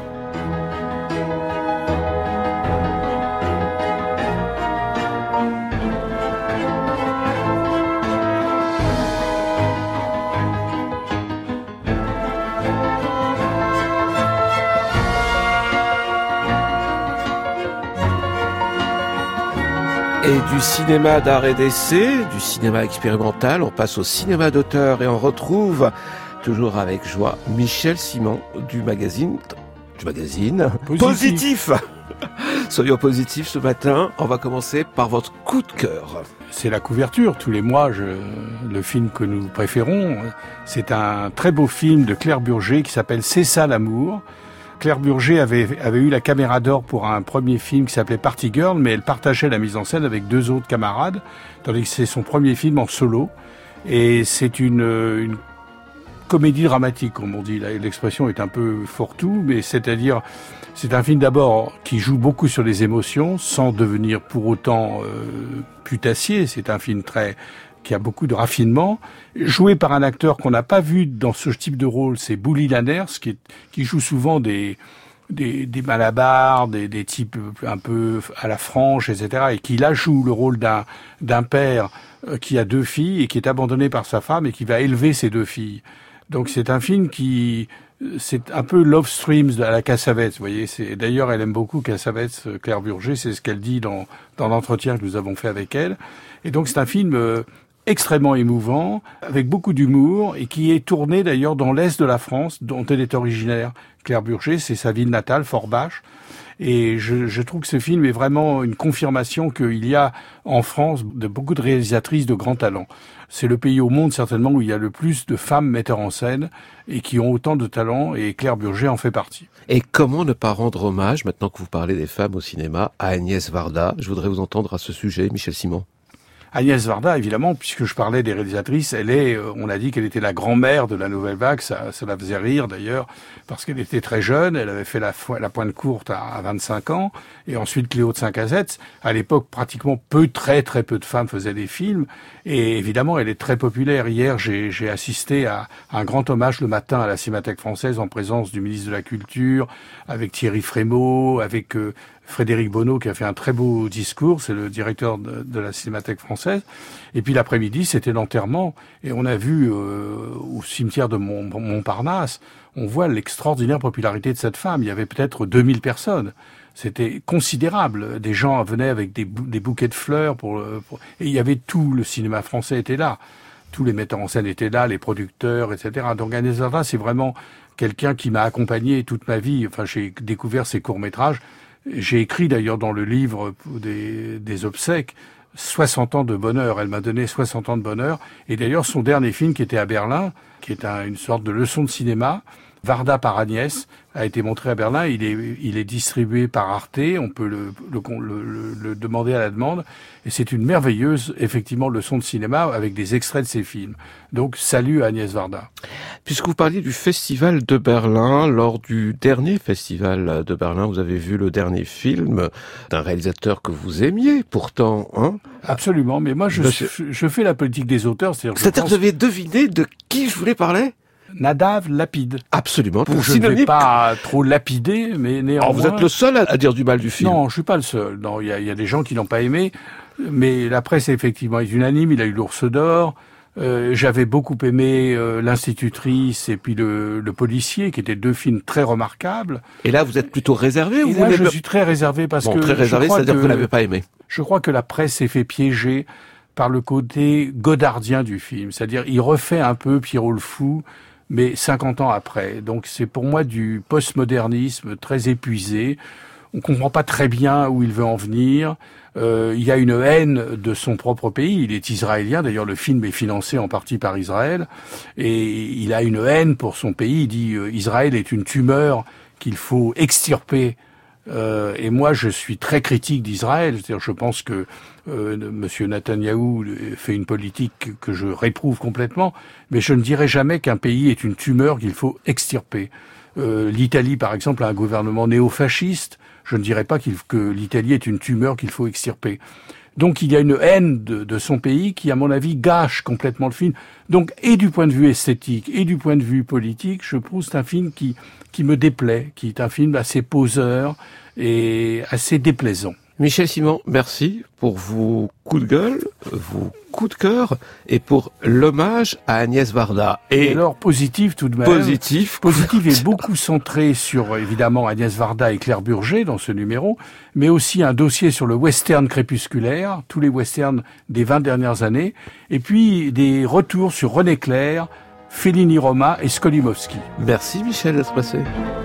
Et du cinéma d'art et d'essai, du cinéma expérimental, on passe au cinéma d'auteur et on retrouve, toujours avec joie, Michel Simon du magazine, du magazine Positif. Positif. Soyons positifs ce matin. On va commencer par votre coup de cœur. C'est la couverture. Tous les mois, je, le film que nous préférons, c'est un très beau film de Claire Burger qui s'appelle C'est ça l'amour. Claire Burger avait, avait eu la caméra d'or pour un premier film qui s'appelait Party Girl, mais elle partageait la mise en scène avec deux autres camarades, tandis que c'est son premier film en solo. Et c'est une, une comédie dramatique, comme on dit. L'expression est un peu fourre-tout, mais c'est-à-dire, c'est un film d'abord qui joue beaucoup sur les émotions, sans devenir pour autant euh, putassier. C'est un film très qui a beaucoup de raffinement, joué par un acteur qu'on n'a pas vu dans ce type de rôle, c'est Bouli Lanners, qui, est, qui joue souvent des, des, des malabars, des, des types un peu à la franche, et cetera, et qui là joue le rôle d'un, d'un père qui a deux filles et qui est abandonné par sa femme et qui va élever ses deux filles. Donc c'est un film qui... C'est un peu Love Streams à la Cassavetes, vous voyez. C'est, d'ailleurs, elle aime beaucoup Cassavetes, Claire Burger, c'est ce qu'elle dit dans, dans l'entretien que nous avons fait avec elle. Et donc c'est un film... Euh, extrêmement émouvant, avec beaucoup d'humour, et qui est tourné d'ailleurs dans l'est de la France, dont elle est originaire. Claire Burger, c'est sa ville natale, Forbach. Et je, je trouve que ce film est vraiment une confirmation qu'il y a en France de beaucoup de réalisatrices de grands talents. C'est le pays au monde certainement où il y a le plus de femmes metteurs en scène et qui ont autant de talent, et Claire Burger en fait partie. Et comment ne pas rendre hommage, maintenant que vous parlez des femmes au cinéma, à Agnès Varda? Je voudrais vous entendre à ce sujet, Michel Simon. Agnès Varda, évidemment, puisque je parlais des réalisatrices, elle est, on a dit qu'elle était la grand-mère de la nouvelle vague, ça, ça la faisait rire d'ailleurs, parce qu'elle était très jeune, elle avait fait la, la pointe courte à, à vingt-cinq ans, et ensuite Cléo de Saint-Casette. À l'époque, pratiquement peu, très très peu de femmes faisaient des films, et évidemment, elle est très populaire. Hier, j'ai, j'ai assisté à un grand hommage le matin à la Cinémathèque française en présence du ministre de la Culture, avec Thierry Frémaux, avec... Euh, Frédéric Bonneau qui a fait un très beau discours, c'est le directeur de, de la Cinémathèque française. Et puis l'après-midi, c'était l'enterrement. Et on a vu euh, au cimetière de Mont, Montparnasse, on voit l'extraordinaire popularité de cette femme. Il y avait peut-être deux mille personnes. C'était considérable. Des gens venaient avec des, des bouquets de fleurs. Pour, pour... Et il y avait tout, le cinéma français était là. Tous les metteurs en scène étaient là, les producteurs, et cetera. Donc Agnès Varda, c'est vraiment quelqu'un qui m'a accompagné toute ma vie. Enfin, j'ai découvert ses courts-métrages. J'ai écrit d'ailleurs dans le livre des, des obsèques soixante ans de bonheur. Elle m'a donné soixante ans de bonheur. Et d'ailleurs, son dernier film qui était à Berlin, qui est un, une sorte de leçon de cinéma, Varda par Agnès, a été montré à Berlin. Il est, il est distribué par Arte. On peut le, le, le, le demander à la demande. Et c'est une merveilleuse, effectivement, leçon de cinéma avec des extraits de ses films. Donc, salut à Agnès Varda. Puisque vous parliez du Festival de Berlin, lors du dernier Festival de Berlin, vous avez vu le dernier film d'un réalisateur que vous aimiez, pourtant, hein? Absolument. Mais moi, je, je, je fais la politique des auteurs. C'est-à-dire, c'est-à-dire pense... que vous avez deviné de qui je voulais parler? Nadav Lapide. Absolument. Pour je ne vais pas trop lapider, mais néanmoins... Alors vous êtes le seul à, à dire du mal du film. Non, je suis pas le seul. Non, il y a, y a des gens qui l'ont pas aimé, mais la presse effectivement est unanime. Il a eu l'Ours d'Or. Euh, j'avais beaucoup aimé euh, L'Institutrice et puis le, le Policier, qui étaient deux films très remarquables. Et là, vous êtes plutôt réservé ou et vous là, n'avez... je suis très réservé parce bon, que... très réservé, c'est-à-dire que vous n'avez pas aimé. Je crois que la presse s'est fait piéger par le côté godardien du film. C'est-à-dire, il refait un peu Pierrot le Fou, mais cinquante ans après. Donc c'est pour moi du postmodernisme très épuisé. On comprend pas très bien où il veut en venir. Euh, il y a une haine de son propre pays. Il est israélien. D'ailleurs, le film est financé en partie par Israël. Et il a une haine pour son pays. Il dit euh, Israël est une tumeur qu'il faut extirper. Euh, et moi, je suis très critique d'Israël. C'est-à-dire, je pense que euh, Monsieur Netanyahou fait une politique que je réprouve complètement, mais je ne dirai jamais qu'un pays est une tumeur qu'il faut extirper. Euh, L'Italie, par exemple, a un gouvernement néofasciste. Je ne dirais pas qu'il, que l'Italie est une tumeur qu'il faut extirper. Donc, il y a une haine de, de son pays qui, à mon avis, gâche complètement le film. Donc, et du point de vue esthétique et du point de vue politique, je trouve que c'est un film qui qui me déplaît, qui est un film assez poseur et assez déplaisant. Michel Simon, merci pour vos coups de gueule, vos coups de cœur et pour l'hommage à Agnès Varda. Et, et alors, positif tout de même. Positif. Positif est beaucoup centré sur, évidemment, Agnès Varda et Claire Burger dans ce numéro, mais aussi un dossier sur le western crépusculaire, tous les westerns des vingt dernières années, et puis des retours sur René Clair, Fellini Roma et Skolimowski. Merci Michel d'être passé.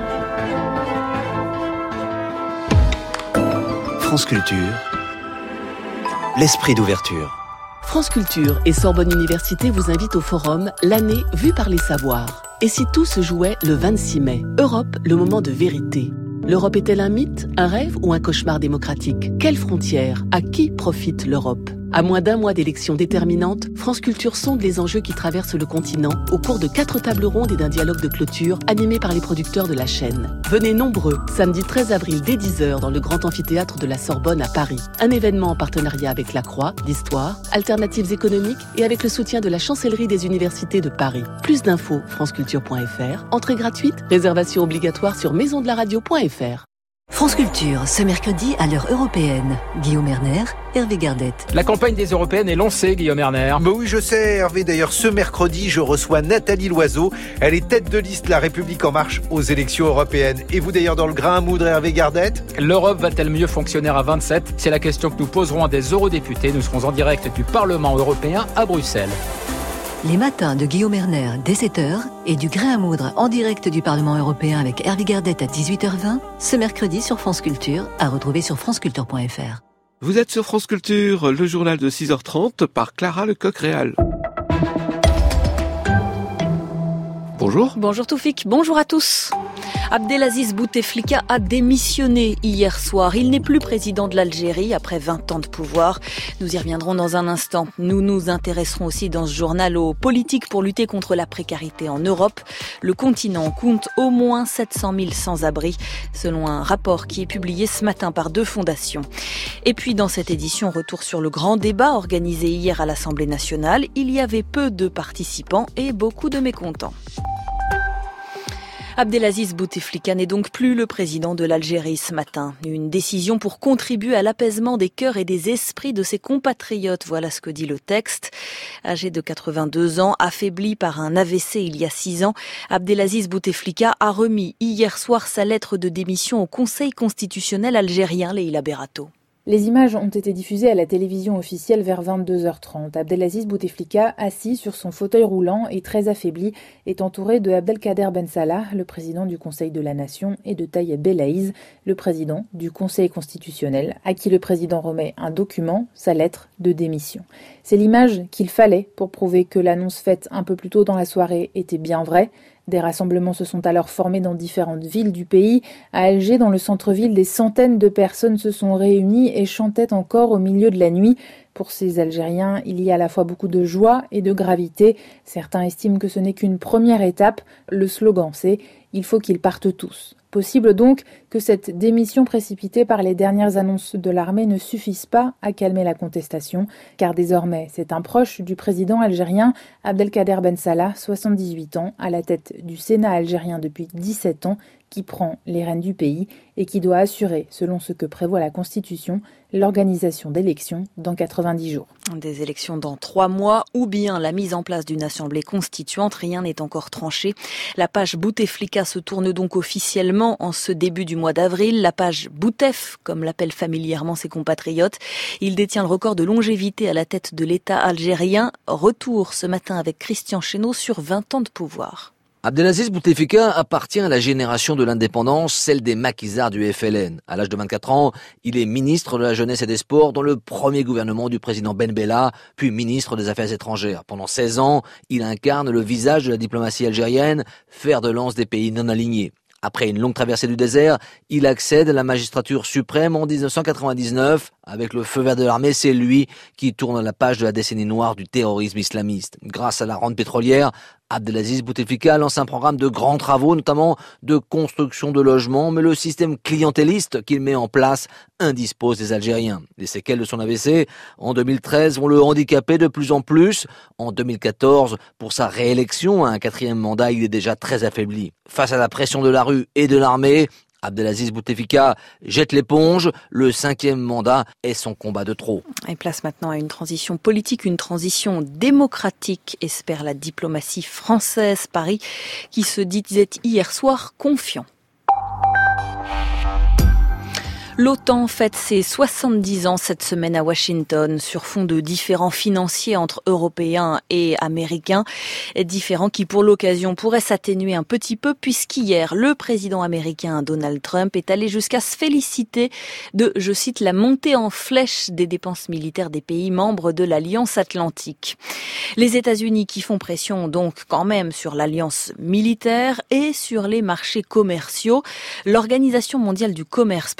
France Culture, l'esprit d'ouverture. France Culture et Sorbonne Université vous invitent au forum L'année vue par les savoirs. Et si tout se jouait le vingt-six mai? Europe, le moment de vérité. L'Europe est-elle un mythe, un rêve ou un cauchemar démocratique? Quelles frontières? À qui profite l'Europe? À moins d'un mois d'élections déterminantes, France Culture sonde les enjeux qui traversent le continent au cours de quatre tables rondes et d'un dialogue de clôture animé par les producteurs de la chaîne. Venez nombreux, samedi treize avril dès dix heures dans le grand amphithéâtre de la Sorbonne à Paris. Un événement en partenariat avec la Croix, d'Histoire, Alternatives économiques et avec le soutien de la Chancellerie des Universités de Paris. Plus d'infos, franceculture point f r. Entrée gratuite, réservation obligatoire sur maison de la radio point f r. France Culture, ce mercredi à l'heure européenne. Guillaume Erner, Hervé Gardette. La campagne des européennes est lancée, Guillaume Erner. Bah oui, je sais, Hervé. D'ailleurs, ce mercredi, je reçois Nathalie Loiseau. Elle est tête de liste La République En Marche aux élections européennes. Et vous d'ailleurs dans le grain à moudre, Hervé Gardette? L'Europe va-t-elle mieux fonctionner à vingt-sept? C'est la question que nous poserons à des eurodéputés. Nous serons en direct du Parlement européen à Bruxelles. Les matins de Guillaume Erner dès sept heures et du grain à moudre en direct du Parlement européen avec Hervé Gardette à dix-huit heures vingt, ce mercredi sur France Culture, à retrouver sur franceculture point f r. Vous êtes sur France Culture, le journal de six heures trente par Clara Lecoq-Réal. Bonjour. Bonjour Toufik, bonjour à tous. Abdelaziz Bouteflika a démissionné hier soir. Il n'est plus président de l'Algérie après vingt ans de pouvoir. Nous y reviendrons dans un instant. Nous nous intéresserons aussi dans ce journal aux politiques pour lutter contre la précarité en Europe. Le continent compte au moins sept cent mille sans-abri, selon un rapport qui est publié ce matin par deux fondations. Et puis dans cette édition, retour sur le grand débat organisé hier à l'Assemblée nationale. Il y avait peu de participants et beaucoup de mécontents. Abdelaziz Bouteflika n'est donc plus le président de l'Algérie ce matin. Une décision pour contribuer à l'apaisement des cœurs et des esprits de ses compatriotes. Voilà ce que dit le texte. Âgé de quatre-vingt-deux ans, affaibli par un A V C il y a six ans, Abdelaziz Bouteflika a remis hier soir sa lettre de démission au Conseil constitutionnel algérien, Leïla Berato. Les images ont été diffusées à la télévision officielle vers vingt-deux heures trente. Abdelaziz Bouteflika, assis sur son fauteuil roulant et très affaibli, est entouré de Abdelkader Ben Salah, le président du Conseil de la Nation, et de Tayeb Belaïz, le président du Conseil constitutionnel, à qui le président remet un document, sa lettre de démission. C'est l'image qu'il fallait pour prouver que l'annonce faite un peu plus tôt dans la soirée était bien vraie. Des rassemblements se sont alors formés dans différentes villes du pays. À Alger, dans le centre-ville, des centaines de personnes se sont réunies et chantaient encore au milieu de la nuit. Pour ces Algériens, il y a à la fois beaucoup de joie et de gravité. Certains estiment que ce n'est qu'une première étape. Le slogan, c'est « Il faut qu'ils partent tous ». Possible donc que cette démission précipitée par les dernières annonces de l'armée ne suffise pas à calmer la contestation, car désormais c'est un proche du président algérien, Abdelkader Ben Salah, soixante-dix-huit ans, à la tête du Sénat algérien depuis dix-sept ans, qui prend les rênes du pays et qui doit assurer, selon ce que prévoit la Constitution, l'organisation d'élections dans quatre-vingt-dix jours. Des élections dans trois mois ou bien la mise en place d'une assemblée constituante, rien n'est encore tranché. La page Bouteflika se tourne donc officiellement en ce début du mois d'avril. La page Boutef, comme l'appellent familièrement ses compatriotes. Il détient le record de longévité à la tête de l'État algérien. Retour ce matin avec Christian Chesneau sur vingt ans de pouvoir. Abdelaziz Bouteflika appartient à la génération de l'indépendance, celle des maquisards du F L N. À l'âge de vingt-quatre ans, il est ministre de la Jeunesse et des Sports dans le premier gouvernement du président Ben Bella, puis ministre des Affaires étrangères. Pendant seize ans, il incarne le visage de la diplomatie algérienne, fer de lance des pays non alignés. Après une longue traversée du désert, il accède à la magistrature suprême en dix-neuf cent quatre-vingt-dix-neuf. Avec le feu vert de l'armée, c'est lui qui tourne la page de la décennie noire du terrorisme islamiste. Grâce à la rente pétrolière, Abdelaziz Bouteflika lance un programme de grands travaux, notamment de construction de logements, mais le système clientéliste qu'il met en place indispose des Algériens. Les séquelles de son A V C, en deux mille treize, vont le handicaper de plus en plus. En deux mille quatorze, pour sa réélection à un quatrième mandat, il est déjà très affaibli. Face à la pression de la rue et de l'armée, Abdelaziz Bouteflika jette l'éponge. Le cinquième mandat est son combat de trop. Et place maintenant à une transition politique, une transition démocratique, espère la diplomatie française. Paris qui se disait hier soir confiant. L'OTAN fête ses soixante-dix ans cette semaine à Washington sur fond de différends financiers entre Européens et Américains. Différends qui pour l'occasion pourraient s'atténuer un petit peu puisqu'hier le président américain Donald Trump est allé jusqu'à se féliciter de, je cite, la montée en flèche des dépenses militaires des pays membres de l'Alliance Atlantique. Les États-Unis qui font pression donc quand même sur l'alliance militaire et sur les marchés commerciaux. L'Organisation mondiale du commerce publiait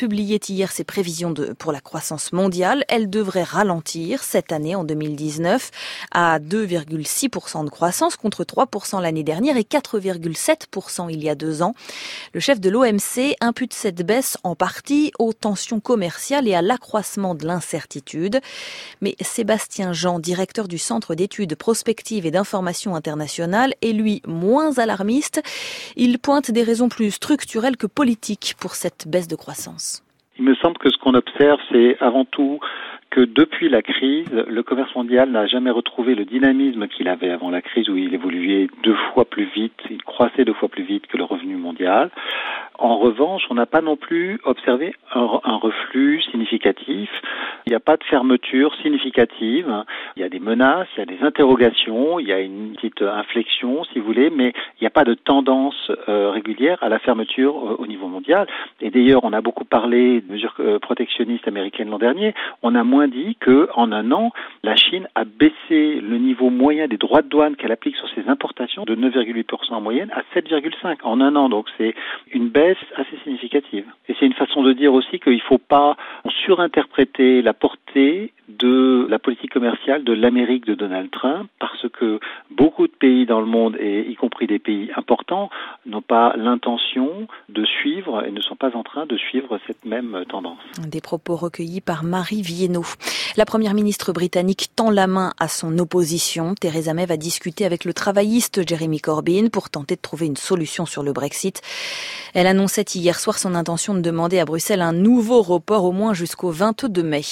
hier ses prévisions de, pour la croissance mondiale. Elle devrait ralentir cette année, en deux mille dix-neuf, à deux virgule six pour cent de croissance contre trois pour cent l'année dernière et quatre virgule sept pour cent il y a deux ans. Le chef de l'O M C impute cette baisse en partie aux tensions commerciales et à l'accroissement de l'incertitude. Mais Sébastien Jean, directeur du Centre d'études prospectives et d'information internationale, est lui moins alarmiste. Il pointe des raisons plus structurelles que politiques pour cette baisse de croissance. Il me semble que ce qu'on observe, c'est avant tout que depuis la crise, le commerce mondial n'a jamais retrouvé le dynamisme qu'il avait avant la crise, où il évoluait deux fois plus vite, il croissait deux fois plus vite que le revenu mondial. En revanche, on n'a pas non plus observé un, un reflux significatif. Il n'y a pas de fermeture significative. Il y a des menaces, il y a des interrogations, il y a une petite inflexion, si vous voulez, mais il n'y a pas de tendance euh, régulière à la fermeture euh, au niveau mondial. Et d'ailleurs, on a beaucoup parlé de mesures euh, protectionnistes américaines l'an dernier. On a moins dit qu'en un an, la Chine a baissé le niveau moyen des droits de douane qu'elle applique sur ses importations de neuf virgule huit pour cent en moyenne à sept virgule cinq pour cent en un an. Donc c'est une baisse assez significative. Et c'est une façon de dire aussi qu'il ne faut pas surinterpréter la portée de la politique commerciale de l'Amérique de Donald Trump, parce que beaucoup de pays dans le monde, et y compris des pays importants, n'ont pas l'intention de suivre et ne sont pas en train de suivre cette même tendance. Des propos recueillis par Marie Viennot. La première ministre britannique tend la main à son opposition. Theresa May va discuter avec le travailliste Jeremy Corbyn pour tenter de trouver une solution sur le Brexit. Elle annonçait hier soir son intention de demander à Bruxelles un nouveau report au moins jusqu'au vingt-deux mai.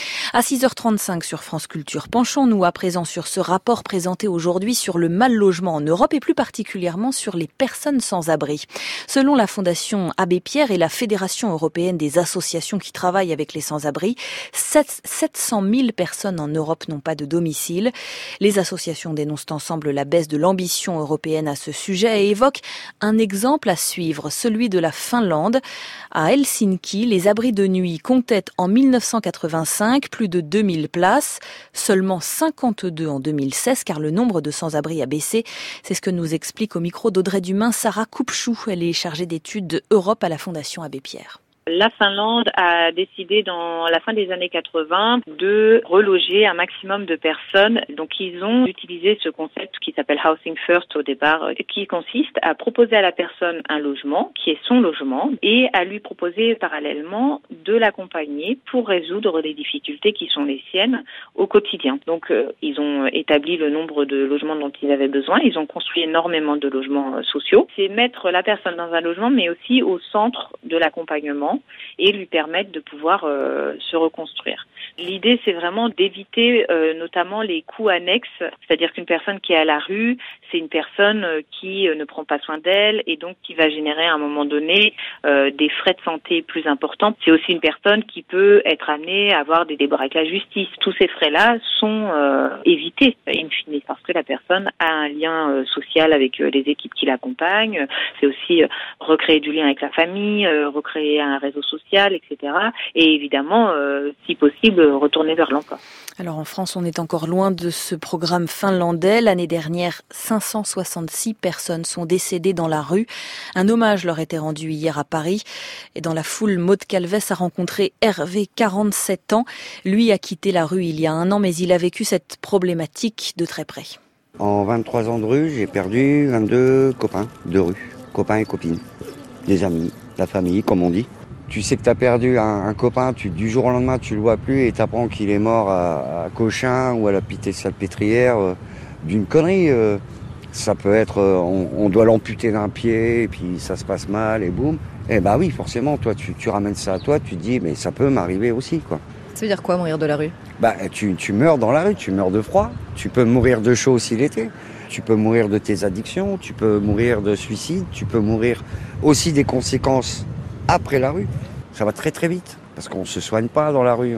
À six heures trente-cinq sur France Culture, penchons-nous à présent sur ce rapport présenté aujourd'hui sur le mal-logement en Europe et plus particulièrement sur les personnes sans abri. Selon la Fondation Abbé Pierre et la Fédération européenne des associations qui travaillent avec les sans-abri, sept cent mille personnes en Europe n'ont pas de domicile. Les associations dénoncent ensemble la baisse de l'ambition européenne à ce sujet et évoquent un exemple à suivre, celui de la Finlande. À Helsinki, les abris de nuit comptaient en mille neuf cent quatre-vingt-cinq plus de deux mille places, seulement cinquante-deux en deux mille seize car le nombre de sans-abri a baissé. C'est ce que nous explique au micro d'Audrey Dumain Sarah Koupchou. Elle est chargée d'études Europe à la Fondation Abbé Pierre. La Finlande a décidé dans la fin des années quatre-vingts de reloger un maximum de personnes. Donc ils ont utilisé ce concept qui s'appelle Housing First au départ, qui consiste à proposer à la personne un logement, qui est son logement, et à lui proposer parallèlement de l'accompagner pour résoudre les difficultés qui sont les siennes au quotidien. Donc euh, ils ont établi le nombre de logements dont ils avaient besoin. Ils ont construit énormément de logements euh, sociaux. C'est mettre la personne dans un logement, mais aussi au centre de l'accompagnement et lui permettre de pouvoir euh, se reconstruire. L'idée, c'est vraiment d'éviter euh, notamment les coûts annexes, c'est-à-dire qu'une personne qui est à la rue, c'est une personne euh, qui euh, ne prend pas soin d'elle et donc qui va générer à un moment donné euh, des frais de santé plus importants. C'est aussi une personne qui peut être amenée à avoir des débats avec la justice. Tous ces frais-là sont euh, évités, in fine, parce que la personne a un lien euh, social avec euh, les équipes qui l'accompagnent. C'est aussi euh, recréer du lien avec la famille, euh, recréer un réseau social, et cetera. Et évidemment, euh, si possible, retourner vers l'emploi. Alors en France, on est encore loin de ce programme finlandais. L'année dernière, cinq cent soixante-six personnes sont décédées dans la rue. Un hommage leur était rendu hier à Paris. Et dans la foule, Maud Calvès a rencontré Hervé, quarante-sept ans. Lui a quitté la rue il y a un an, mais il a vécu cette problématique de très près. En vingt-trois ans de rue, j'ai perdu vingt-deux copains de rue. Copains et copines. Des amis, la famille, comme on dit. Tu sais que tu as perdu un, un copain, tu, du jour au lendemain, tu le vois plus et tu apprends qu'il est mort à, à Cochin ou à la Pité-Salpêtrière euh, d'une connerie. Euh, ça peut être, euh, on, on doit l'amputer d'un pied et puis ça se passe mal et boum. Eh bah oui, forcément, toi, tu, tu ramènes ça à toi, tu te dis, mais ça peut m'arriver aussi, quoi. Ça veut dire quoi, mourir de la rue ? Bah, tu, tu meurs dans la rue, tu meurs de froid. Tu peux mourir de chaud aussi l'été. Tu peux mourir de tes addictions, tu peux mourir de suicide, tu peux mourir aussi des conséquences après la rue. Ça va très très vite, parce qu'on ne se soigne pas dans la rue,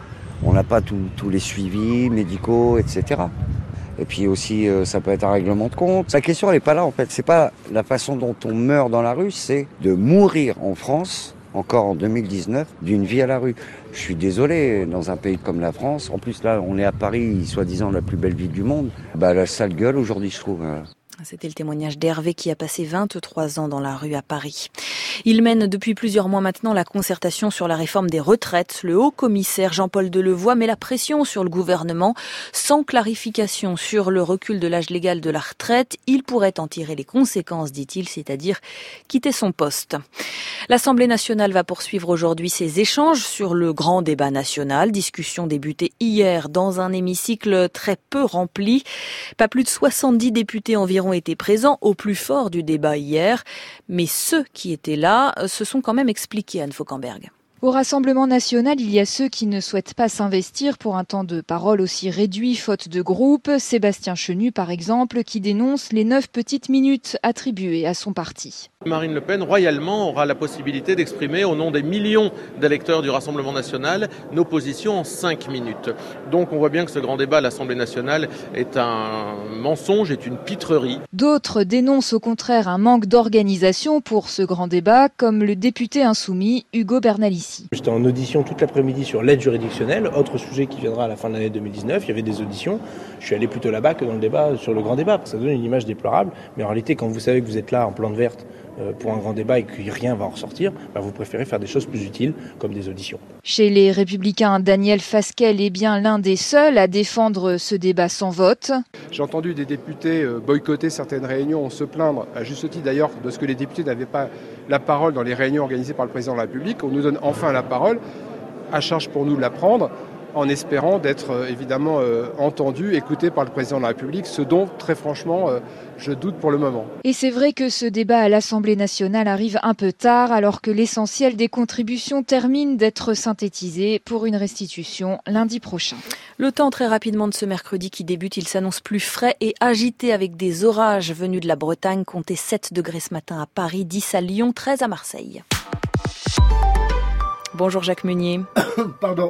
on n'a pas tous les suivis médicaux, et cetera. Et puis aussi, euh, ça peut être un règlement de compte. La question, elle n'est pas là en fait. C'est pas la façon dont on meurt dans la rue, c'est de mourir en France, encore en deux mille dix-neuf, d'une vie à la rue. Je suis désolé, dans un pays comme la France, en plus là, on est à Paris, soi-disant la plus belle ville du monde, bah la sale gueule aujourd'hui, je trouve. C'était le témoignage d'Hervé qui a passé vingt-trois ans dans la rue à Paris. Il mène depuis plusieurs mois maintenant la concertation sur la réforme des retraites. Le haut-commissaire Jean-Paul Delevoye met la pression sur le gouvernement. Sans clarification sur le recul de l'âge légal de la retraite, il pourrait en tirer les conséquences, dit-il, c'est-à-dire quitter son poste. L'Assemblée nationale va poursuivre aujourd'hui ses échanges sur le grand débat national. Discussion débutée hier dans un hémicycle très peu rempli. Pas plus de soixante-dix députés environ étaient présents au plus fort du débat hier. Mais ceux qui étaient là se sont quand même expliqués, Anne Fauquemberg. Au Rassemblement national, il y a ceux qui ne souhaitent pas s'investir pour un temps de parole aussi réduit, faute de groupe. Sébastien Chenu, par exemple, qui dénonce les neuf petites minutes attribuées à son parti. Marine Le Pen, royalement, aura la possibilité d'exprimer au nom des millions d'électeurs du Rassemblement national nos positions en cinq minutes. Donc on voit bien que ce grand débat à l'Assemblée nationale est un mensonge, est une pitrerie. D'autres dénoncent au contraire un manque d'organisation pour ce grand débat, comme le député insoumis Hugo Bernalicis. J'étais en audition toute l'après-midi sur l'aide juridictionnelle, autre sujet qui viendra à la fin de l'année deux mille dix-neuf. Il y avait des auditions. Je suis allé plutôt là-bas que dans le débat sur le grand débat. Ça donne une image déplorable. Mais en réalité, quand vous savez que vous êtes là en plante verte pour un grand débat et que rien va en ressortir, bah vous préférez faire des choses plus utiles comme des auditions. Chez les Républicains, Daniel Fasquelle est bien l'un des seuls à défendre ce débat sans vote. J'ai entendu des députés boycotter certaines réunions, se plaindre, à juste titre d'ailleurs, de ce que les députés n'avaient pas la parole dans les réunions organisées par le président de la République. On nous donne enfin la parole, à charge pour nous de la prendre, en espérant d'être euh, évidemment euh, entendu, écouté par le président de la République, ce dont très franchement euh, je doute pour le moment. Et c'est vrai que ce débat à l'Assemblée nationale arrive un peu tard, alors que l'essentiel des contributions termine d'être synthétisé pour une restitution lundi prochain. Le temps très rapidement de ce mercredi qui débute, il s'annonce plus frais et agité avec des orages venus de la Bretagne. Comptez sept degrés ce matin à Paris, dix à Lyon, treize à Marseille. Bonjour Jacques Meunier. Pardon.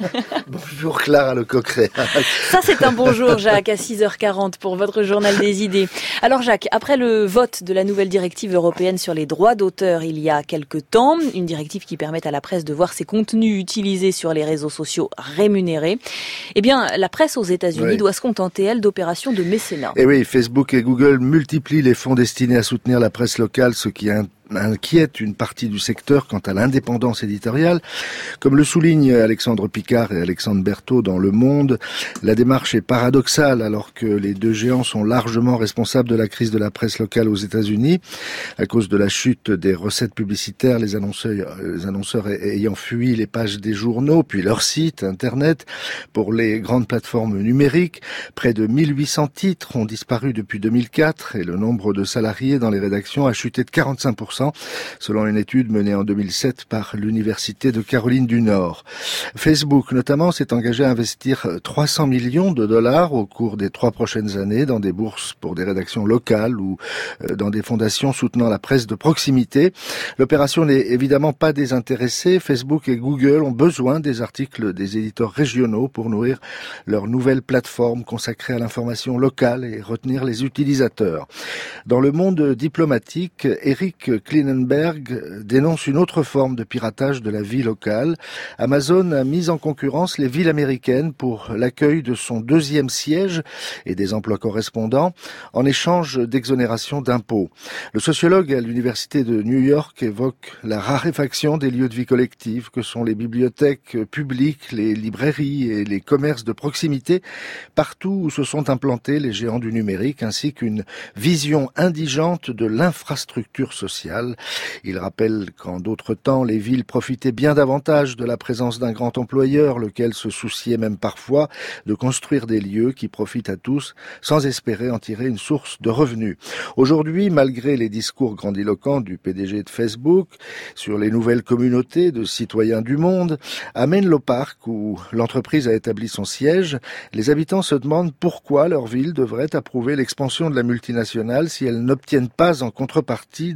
Bonjour Clara Lecoqret. Ça c'est un bonjour Jacques à six heures quarante pour votre journal des idées. Alors Jacques, après le vote de la nouvelle directive européenne sur les droits d'auteur il y a quelque temps, une directive qui permet à la presse de voir ses contenus utilisés sur les réseaux sociaux rémunérés, eh bien la presse aux États-Unis oui. doit se contenter elle d'opérations de mécénat. Et oui, Facebook et Google multiplient les fonds destinés à soutenir la presse locale, ce qui est inquiète une partie du secteur quant à l'indépendance éditoriale. Comme le soulignent Alexandre Picard et Alexandre Berthaud dans Le Monde, la démarche est paradoxale alors que les deux géants sont largement responsables de la crise de la presse locale aux États-Unis. À cause de la chute des recettes publicitaires, les annonceurs, les annonceurs ayant fui les pages des journaux, puis leur site internet. Pour les grandes plateformes numériques, près de mille huit cents titres ont disparu depuis deux mille quatre et le nombre de salariés dans les rédactions a chuté de quarante-cinq pour cent. Selon une étude menée en deux mille sept par l'Université de Caroline du Nord. Facebook, notamment, s'est engagé à investir trois cents millions de dollars au cours des trois prochaines années dans des bourses pour des rédactions locales ou dans des fondations soutenant la presse de proximité. L'opération n'est évidemment pas désintéressée. Facebook et Google ont besoin des articles des éditeurs régionaux pour nourrir leur nouvelle plateforme consacrée à l'information locale et retenir les utilisateurs. Dans le monde diplomatique, Eric Klinenberg dénonce une autre forme de piratage de la vie locale. Amazon a mis en concurrence les villes américaines pour l'accueil de son deuxième siège et des emplois correspondants en échange d'exonération d'impôts. Le sociologue à l'université de New York évoque la raréfaction des lieux de vie collective que sont les bibliothèques publiques, les librairies et les commerces de proximité, partout où se sont implantés les géants du numérique, ainsi qu'une vision indigente de l'infrastructure sociale. Il rappelle qu'en d'autres temps, les villes profitaient bien davantage de la présence d'un grand employeur, lequel se souciait même parfois de construire des lieux qui profitent à tous, sans espérer en tirer une source de revenus. Aujourd'hui, malgré les discours grandiloquents du P D G de Facebook sur les nouvelles communautés de citoyens du monde, à Menlo Park, où l'entreprise a établi son siège, les habitants se demandent pourquoi leur ville devrait approuver l'expansion de la multinationale si elles n'obtiennent pas en contrepartie des ressources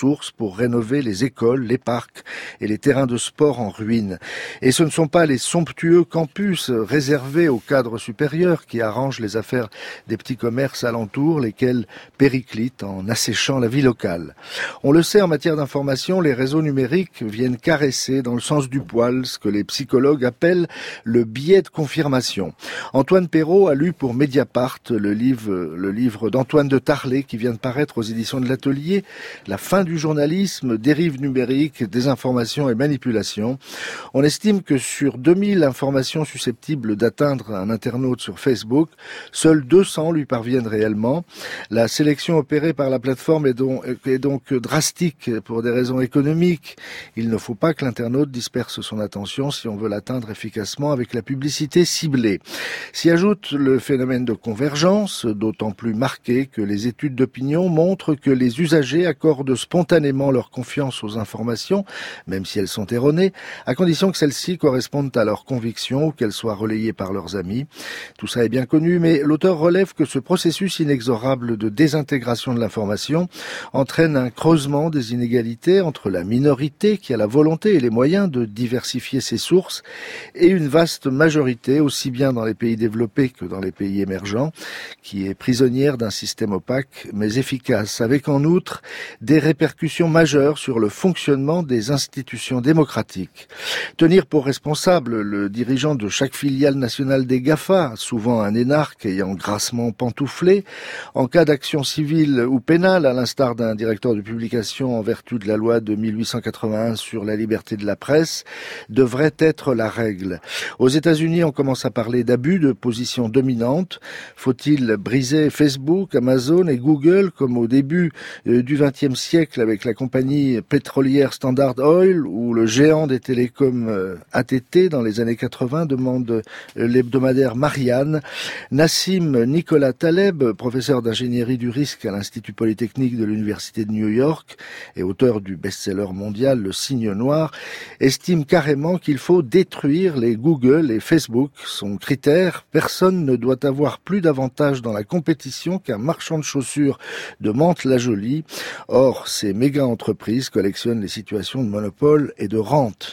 ressources pour rénover les écoles, les parcs et les terrains de sport en ruine. Et ce ne sont pas les somptueux campus réservés au cadre supérieur qui arrangent les affaires des petits commerces alentours, lesquels périclitent en asséchant la vie locale. On le sait, en matière d'information, les réseaux numériques viennent caresser dans le sens du poil ce que les psychologues appellent le biais de confirmation. Antoine Perrault a lu pour Mediapart le livre, le livre d'Antoine de Tarlet qui vient de paraître aux éditions de l'Atelier, La fin du journalisme, dérive numérique, désinformation et manipulation. On estime que sur deux mille informations susceptibles d'atteindre un internaute sur Facebook, seuls deux cents lui parviennent réellement. La sélection opérée par la plateforme est donc, est donc drastique pour des raisons économiques. Il ne faut pas que l'internaute disperse son attention si on veut l'atteindre efficacement avec la publicité ciblée. S'y ajoute le phénomène de convergence, d'autant plus marqué que les études d'opinion montrent que les usagers accordent spontanément leur confiance aux informations, même si elles sont erronées, à condition que celles-ci correspondent à leurs convictions ou qu'elles soient relayées par leurs amis. Tout ça est bien connu, mais l'auteur relève que ce processus inexorable de désintégration de l'information entraîne un creusement des inégalités entre la minorité qui a la volonté et les moyens de diversifier ses sources et une vaste majorité, aussi bien dans les pays développés que dans les pays émergents, qui est prisonnière d'un système opaque mais efficace, avec en outre des répercussions majeures sur le fonctionnement des institutions démocratiques. Tenir pour responsable le dirigeant de chaque filiale nationale des GAFA, souvent un énarque ayant grassement pantouflé, en cas d'action civile ou pénale, à l'instar d'un directeur de publication en vertu de la loi de mille huit cent quatre-vingt-un sur la liberté de la presse, devrait être la règle. Aux États-Unis, on commence à parler d'abus de position dominante. Faut-il briser Facebook, Amazon et Google comme au début du vingtième siècle avec la compagnie pétrolière Standard Oil ou le géant des télécoms A T T dans les années quatre-vingts, demande l'hebdomadaire Marianne. Nassim Nicolas Taleb, professeur d'ingénierie du risque à l'Institut Polytechnique de l'Université de New York et auteur du best-seller mondial Le Cygne Noir, estime carrément qu'il faut détruire les Google et Facebook. Son critère, personne ne doit avoir plus d'avantage dans la compétition qu'un marchand de chaussures de Mantes-la-Jolie. Or, ces méga-entreprises collectionnent les situations de monopole et de rente.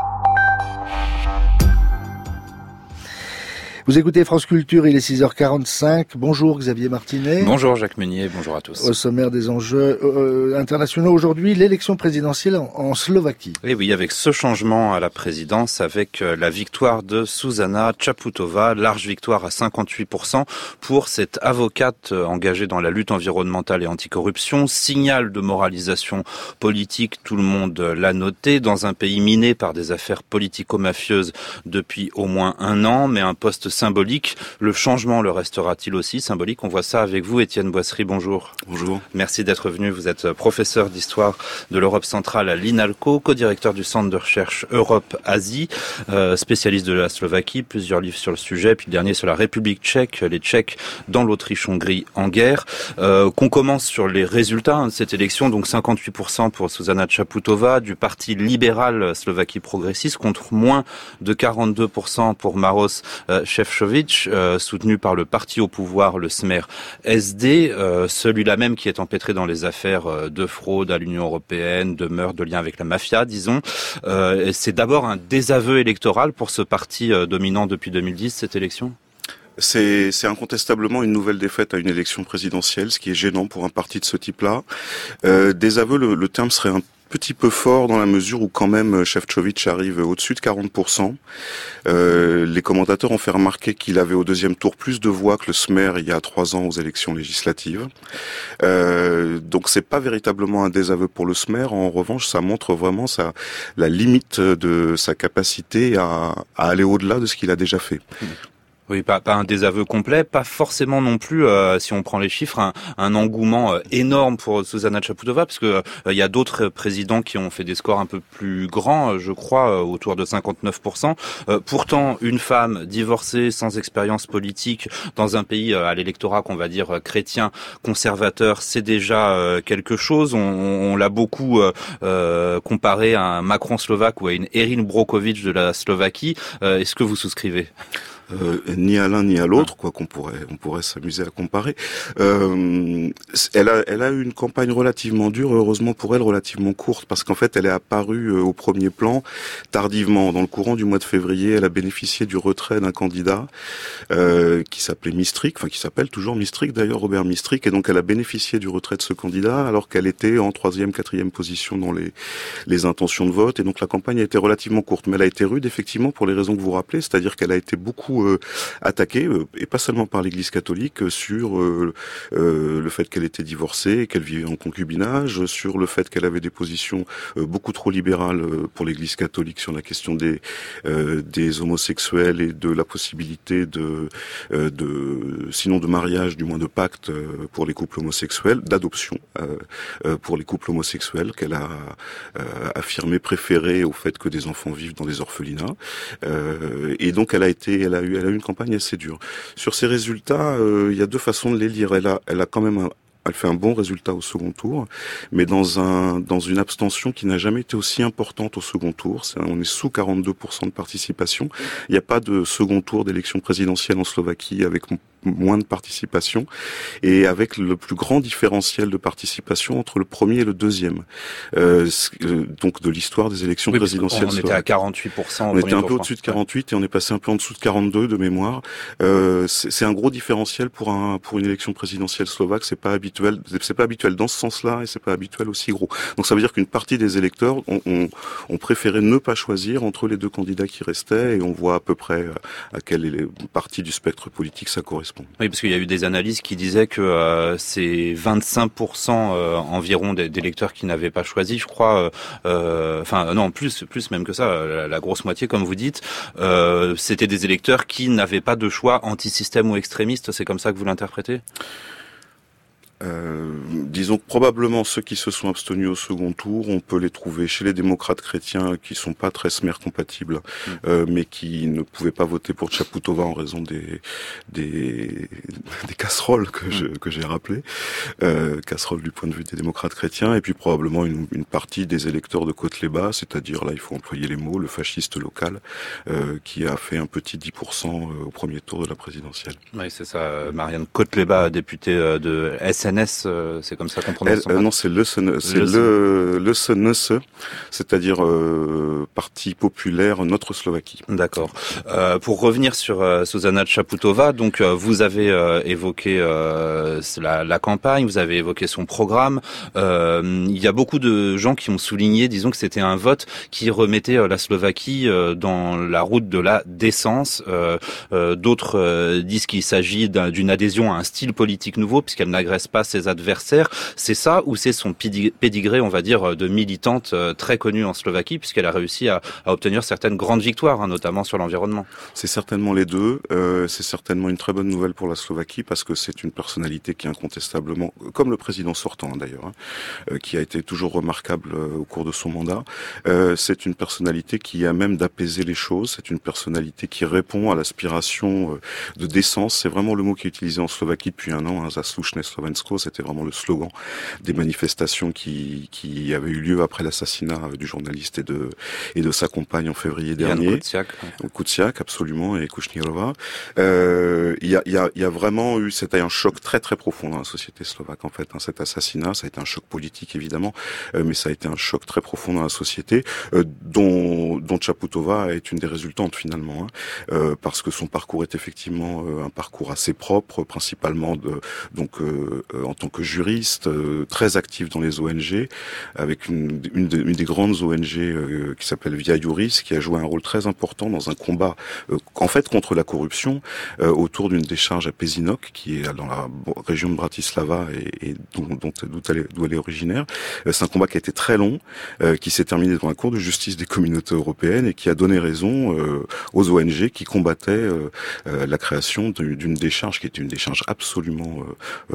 Vous écoutez France Culture, il est six heures quarante-cinq. Bonjour Xavier Martinet. Bonjour Jacques Meunier, bonjour à tous. Au sommaire des enjeux euh, internationaux aujourd'hui, l'élection présidentielle en, en Slovaquie. Et oui, avec ce changement à la présidence, avec la victoire de Zuzana Čaputová, large victoire à cinquante-huit pour cent pour cette avocate engagée dans la lutte environnementale et anticorruption, signal de moralisation politique, tout le monde l'a noté, dans un pays miné par des affaires politico-mafieuses depuis au moins un an, mais un poste symbolique. Le changement le restera-t-il aussi symbolique? On voit ça avec vous, Étienne Boisserie, bonjour. Bonjour. Merci d'être venu. Vous êtes professeur d'histoire de l'Europe centrale à l'INALCO, co-directeur du centre de recherche Europe-Asie, euh, spécialiste de la Slovaquie, plusieurs livres sur le sujet, puis le dernier sur la République tchèque, les Tchèques dans l'Autriche-Hongrie en guerre. Euh, qu'on commence sur les résultats de cette élection, donc cinquante-huit pour cent pour Zuzana Čaputová, du parti libéral Slovaquie progressiste, contre moins de quarante-deux pour cent pour Maroš euh, Šefčovič, euh, soutenu par le parti au pouvoir, le Smer S D, euh, celui-là même qui est empêtré dans les affaires euh, de fraude à l'Union européenne, de meurtre, de lien avec la mafia, disons. Euh, c'est d'abord un désaveu électoral pour ce parti euh, dominant depuis deux mille dix, cette élection ? C'est, c'est incontestablement une nouvelle défaite à une élection présidentielle, ce qui est gênant pour un parti de ce type-là. Euh, désaveu, le, le terme serait un petit peu fort dans la mesure où quand même Šefčovič arrive au-dessus de quarante pour cent. Euh, les commentateurs ont fait remarquer qu'il avait au deuxième tour plus de voix que le Smer il y a trois ans aux élections législatives. Euh, donc c'est pas véritablement un désaveu pour le Smer. En revanche, ça montre vraiment sa, la limite de sa capacité à, à aller au-delà de ce qu'il a déjà fait. Mmh. Oui, pas, pas un désaveu complet, pas forcément non plus, euh, si on prend les chiffres, un, un engouement euh, énorme pour Zuzana Čaputová, parce que euh, il y a d'autres présidents qui ont fait des scores un peu plus grands, je crois, euh, autour de cinquante-neuf pour cent. Euh, pourtant, une femme divorcée, sans expérience politique, dans un pays euh, à l'électorat qu'on va dire euh, chrétien, conservateur, c'est déjà euh, quelque chose. On, on l'a beaucoup euh, euh, comparé à un Macron slovaque ou à une Erin Brockovich de la Slovaquie. Euh, est-ce que vous souscrivez ? euh, ni à l'un ni à l'autre, quoi qu'on pourrait, on pourrait s'amuser à comparer. Euh, elle a, elle a eu une campagne relativement dure, heureusement pour elle, relativement courte, parce qu'en fait, elle est apparue euh, au premier plan tardivement. Dans le courant du mois de février, elle a bénéficié du retrait d'un candidat euh, qui s'appelait Mistrick, enfin qui s'appelle toujours Mistrick d'ailleurs, Robert Mistrick, et donc elle a bénéficié du retrait de ce candidat alors qu'elle était en troisième, quatrième position dans les, les intentions de vote, et donc la campagne a été relativement courte, mais elle a été rude effectivement pour les raisons que vous rappelez, c'est-à-dire qu'elle a été beaucoup euh, attaquée, euh, et pas seulement par l'Église catholique, euh, sur euh, euh, le fait qu'elle était divorcée, qu'elle vivait en concubinage, sur le fait qu'elle avait des positions euh, beaucoup trop libérales euh, pour l'Église catholique sur la question des euh, des homosexuels et de la possibilité de euh, de sinon de mariage, du moins de pacte euh, pour les couples homosexuels, d'adoption euh, euh, pour les couples homosexuels, qu'elle a euh, affirmé préférer au fait que des enfants vivent dans des orphelinats, euh, et donc elle a été, elle a eu, elle a eu une campagne assez dure. Sur ces résultats, euh, il y a deux façons de les lire. Elle a, elle a quand même un, elle fait un bon résultat au second tour, mais dans un dans une abstention qui n'a jamais été aussi importante au second tour. C'est, on est sous quarante-deux pour cent de participation. Il n'y a pas de second tour d'élection présidentielle en Slovaquie avec moins de participation, et avec le plus grand différentiel de participation entre le premier et le deuxième, euh, donc de l'histoire des élections oui, présidentielles. On était à quarante-huit pour cent. On était un peu au-dessus de quarante-huit et on est passé un peu en dessous de quarante-deux de mémoire. Euh, c'est, c'est un gros différentiel pour un pour une élection présidentielle slovaque. C'est pas habituel. C'est pas habituel dans ce sens-là et c'est pas habituel aussi gros. Donc ça veut dire qu'une partie des électeurs ont, ont, ont préféré ne pas choisir entre les deux candidats qui restaient, et on voit à peu près à quelle partie du spectre politique ça correspond. Oui, parce qu'il y a eu des analyses qui disaient que euh, c'est vingt-cinq pour cent euh, environ d'électeurs qui n'avaient pas choisi, je crois. Euh, enfin, non, plus, plus même que ça, la, la grosse moitié, comme vous dites. Euh, c'était des électeurs qui n'avaient pas de choix anti-système ou extrémiste. C'est comme ça que vous l'interprétez ? Euh, disons que probablement ceux qui se sont abstenus au second tour, on peut les trouver chez les démocrates chrétiens qui sont pas très smer compatibles, mmh. euh, mais qui ne pouvaient pas voter pour Chaputova en raison des des, des casseroles que, je, que j'ai rappelées, euh, casseroles du point de vue des démocrates chrétiens, et puis probablement une, une partie des électeurs de Kotleba, c'est-à-dire là il faut employer les mots, le fasciste local, euh, qui a fait un petit dix pour cent au premier tour de la présidentielle. Oui, c'est ça, Marianne Kotleba, députée de S N S, c'est comme ça qu'on prononce. Elle, euh, non, c'est le c'est le le S N S, c'est-à-dire euh, Parti populaire Notre Slovaquie. D'accord. Euh, pour revenir sur euh, Zuzana Čaputová, donc euh, vous avez euh, évoqué euh, la, la campagne, vous avez évoqué son programme. Euh, il y a beaucoup de gens qui ont souligné, disons que c'était un vote qui remettait euh, la Slovaquie euh, dans la route de la décence. Euh, euh, d'autres euh, disent qu'il s'agit d'un, d'une adhésion à un style politique nouveau, puisqu'elle n'agresse pas ses adversaires. C'est ça, ou c'est son pédigré, on va dire, de militante très connue en Slovaquie, puisqu'elle a réussi à, à obtenir certaines grandes victoires, hein, notamment sur l'environnement? C'est certainement les deux. Euh, c'est certainement une très bonne nouvelle pour la Slovaquie, parce que c'est une personnalité qui incontestablement, comme le président sortant d'ailleurs, hein, euh, qui a été toujours remarquable euh, au cours de son mandat, euh, c'est une personnalité qui a même d'apaiser les choses. C'est une personnalité qui répond à l'aspiration euh, de décence. C'est vraiment le mot qui est utilisé en Slovaquie depuis un an, hein, Zaslušné Slovensko. C'était vraiment le slogan des manifestations qui, qui avaient eu lieu après l'assassinat du journaliste et de, et de sa compagne en février dernier. Jan Kuciak. Kuciak, absolument, et Kushnirova. Euh, il y a, il y a, il y a vraiment eu, c'était un choc très très profond dans la société slovaque, en fait, hein, cet assassinat. Ça a été un choc politique, évidemment, euh, mais ça a été un choc très profond dans la société, euh, dont, dont Čaputová est une des résultantes, finalement, hein, euh, parce que son parcours est effectivement euh, un parcours assez propre, principalement de, donc, euh, en tant que juriste, euh, très actif dans les O N G, avec une, une, de, une des grandes O N G euh, qui s'appelle Via Juris, qui a joué un rôle très important dans un combat, euh, en fait, contre la corruption, euh, autour d'une décharge à Pezinok, qui est dans la région de Bratislava et, et dont, dont, d'où, elle est, d'où elle est originaire. Euh, c'est un combat qui a été très long, euh, qui s'est terminé devant la Cour de justice des communautés européennes et qui a donné raison euh, aux O N G qui combattaient euh, euh, la création d'une décharge qui était une décharge absolument euh, monstrueuse,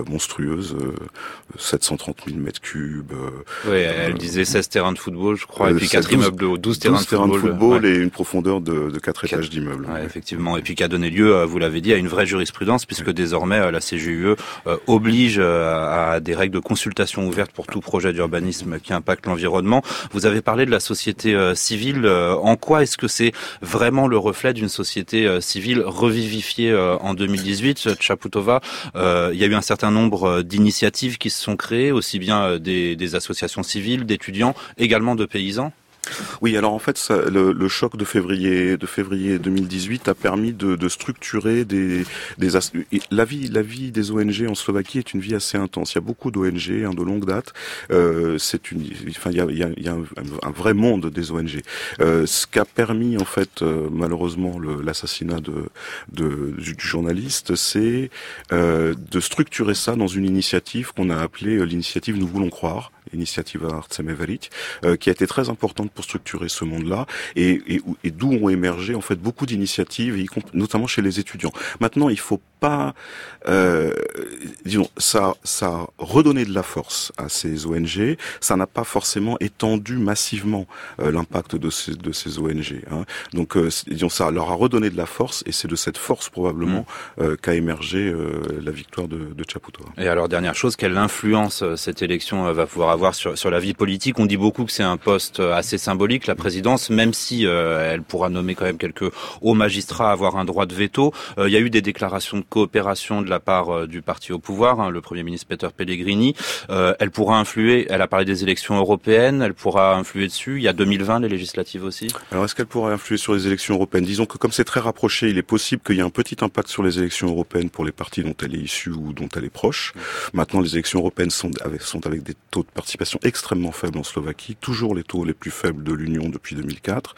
monstrueuse, euh, sept cent trente mille mètres cubes. Euh, oui, elle euh, disait seize terrains de football, je crois, euh, et puis quatre douze, immeubles de haut, douze terrains de football, de football ouais. Et une profondeur de, de quatre étages d'immeubles. Ouais, effectivement, et puis qui a donné lieu, vous l'avez dit, à une vraie jurisprudence, puisque désormais la C G U E euh, oblige euh, à des règles de consultation ouvertes pour tout projet d'urbanisme qui impacte l'environnement. Vous avez parlé de la société euh, civile. Euh, en quoi est-ce que c'est vraiment le reflet d'une société euh, civile revivifiée euh, en deux mille dix-huit, Chaputova? Euh, il y a eu un certain nombre d'initiatives qui se sont créées, aussi bien des, des associations civiles, d'étudiants, également de paysans. Oui, alors en fait, ça, le, le choc de février, de février deux mille dix-huit a permis de, de structurer des, des as... la vie, la vie des O N G en Slovaquie est une vie assez intense. Il y a beaucoup d'O N G hein, de longue date. Euh, c'est une, enfin, il y a, il y a, il y a un, un vrai monde des O N G. Euh, ce qu'a permis en fait, euh, malheureusement, le, l'assassinat de, de du, du journaliste, c'est euh, de structurer ça dans une initiative qu'on a appelée l'initiative Nous voulons croire. Initiative Chceme Veriť, euh, qui a été très importante pour structurer ce monde-là, et, et, et d'où ont émergé en fait beaucoup d'initiatives, notamment chez les étudiants. Maintenant, il faut pas, euh, disons, ça, ça a redonné de la force à ces O N G. Ça n'a pas forcément étendu massivement euh, l'impact de ces, de ces O N G. Hein. Donc, euh, disons, ça leur a redonné de la force, et c'est de cette force probablement mmh. euh, qu'a émergé euh, la victoire de, de Chaputova. Et alors, dernière chose, quelle influence cette élection va pouvoir avoir sur, sur la vie politique? On dit beaucoup que c'est un poste assez symbolique, la présidence, même si euh, elle pourra nommer quand même quelques hauts magistrats, avoir un droit de veto. Euh, il y a eu des déclarations de coopération de la part euh, du parti au pouvoir, hein, le Premier ministre Peter Pellegrini. Euh, elle pourra influer, elle a parlé des élections européennes, elle pourra influer dessus. Il y a deux mille vingt, les législatives aussi. Alors est-ce qu'elle pourra influer sur les élections européennes? Disons que comme c'est très rapproché, il est possible qu'il y ait un petit impact sur les élections européennes pour les partis dont elle est issue ou dont elle est proche. Maintenant, les élections européennes sont avec, sont avec des taux de participation extrêmement faibles en Slovaquie, toujours les taux les plus faibles de l'Union depuis deux mille quatre.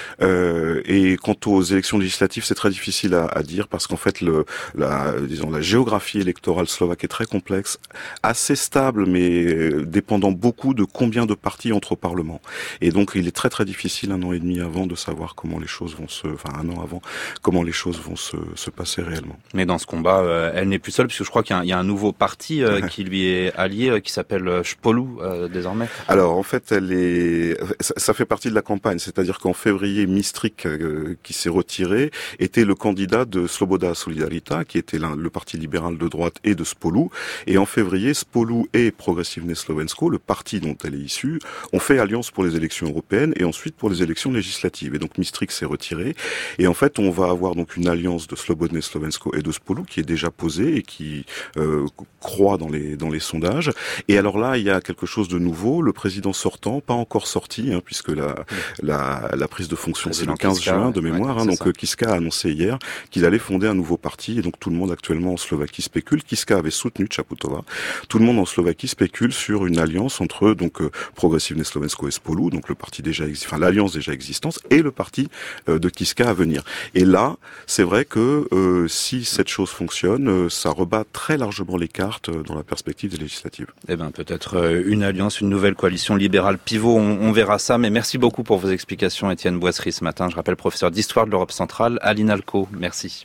Euh, et quant aux élections législatives, c'est très difficile à, à dire parce qu'en fait, le, la, disons, la géographie électorale slovaque est très complexe, assez stable, mais dépendant beaucoup de combien de partis entrent au Parlement. Et donc, il est très très difficile un an et demi avant de savoir comment les choses vont se, enfin un an avant, comment les choses vont se, se passer réellement. Mais dans ce combat, euh, elle n'est plus seule, puisque je crois qu'il y a un, il y a un nouveau parti euh, qui lui est allié, euh, qui s'appelle Spolu euh, désormais. Alors en fait, elle est, ça, ça fait partie de la campagne, c'est-à-dire qu'en février, Mistrik, euh, qui s'est retiré, était le candidat de Sloboda Solidarita, qui était le parti libéral de droite, et de Spolu. Et en février, Spolu et Progressivne Slovensko, le parti dont elle est issue, ont fait alliance pour les élections européennes et ensuite pour les élections législatives. Et donc Mistrik s'est retiré. Et en fait, on va avoir donc une alliance de Slobodne Slovensko et de Spolu qui est déjà posée et qui euh, croît dans les dans les sondages. Et alors là, il y a quelque chose de nouveau. Le président sortant, pas encore sorti, hein, puisque la, la la prise de fonction c'est le quinze Kiska, juin de mémoire. Ouais, hein, donc Kiska a annoncé hier qu'il allait fonder un nouveau parti. Et donc tout le monde actuellement en Slovaquie spécule. Kiska avait soutenu Chaputova. Tout le monde en Slovaquie spécule sur une alliance entre donc euh, Progressivne Slovensko et Spolu, donc le parti déjà, exi- enfin l'alliance déjà existante, et le parti euh, de Kiska à venir. Et là, c'est vrai que euh, si cette chose fonctionne, euh, ça rebat très largement les cartes euh, dans la perspective des législatives. Eh ben peut-être euh, une alliance, une nouvelle coalition libérale pivot, on, on verra ça. Mais merci beaucoup pour vos explications, Étienne Boisserie, ce matin. Je rappelle professeur d'histoire de l'Europe centrale à l'INALCO. Merci.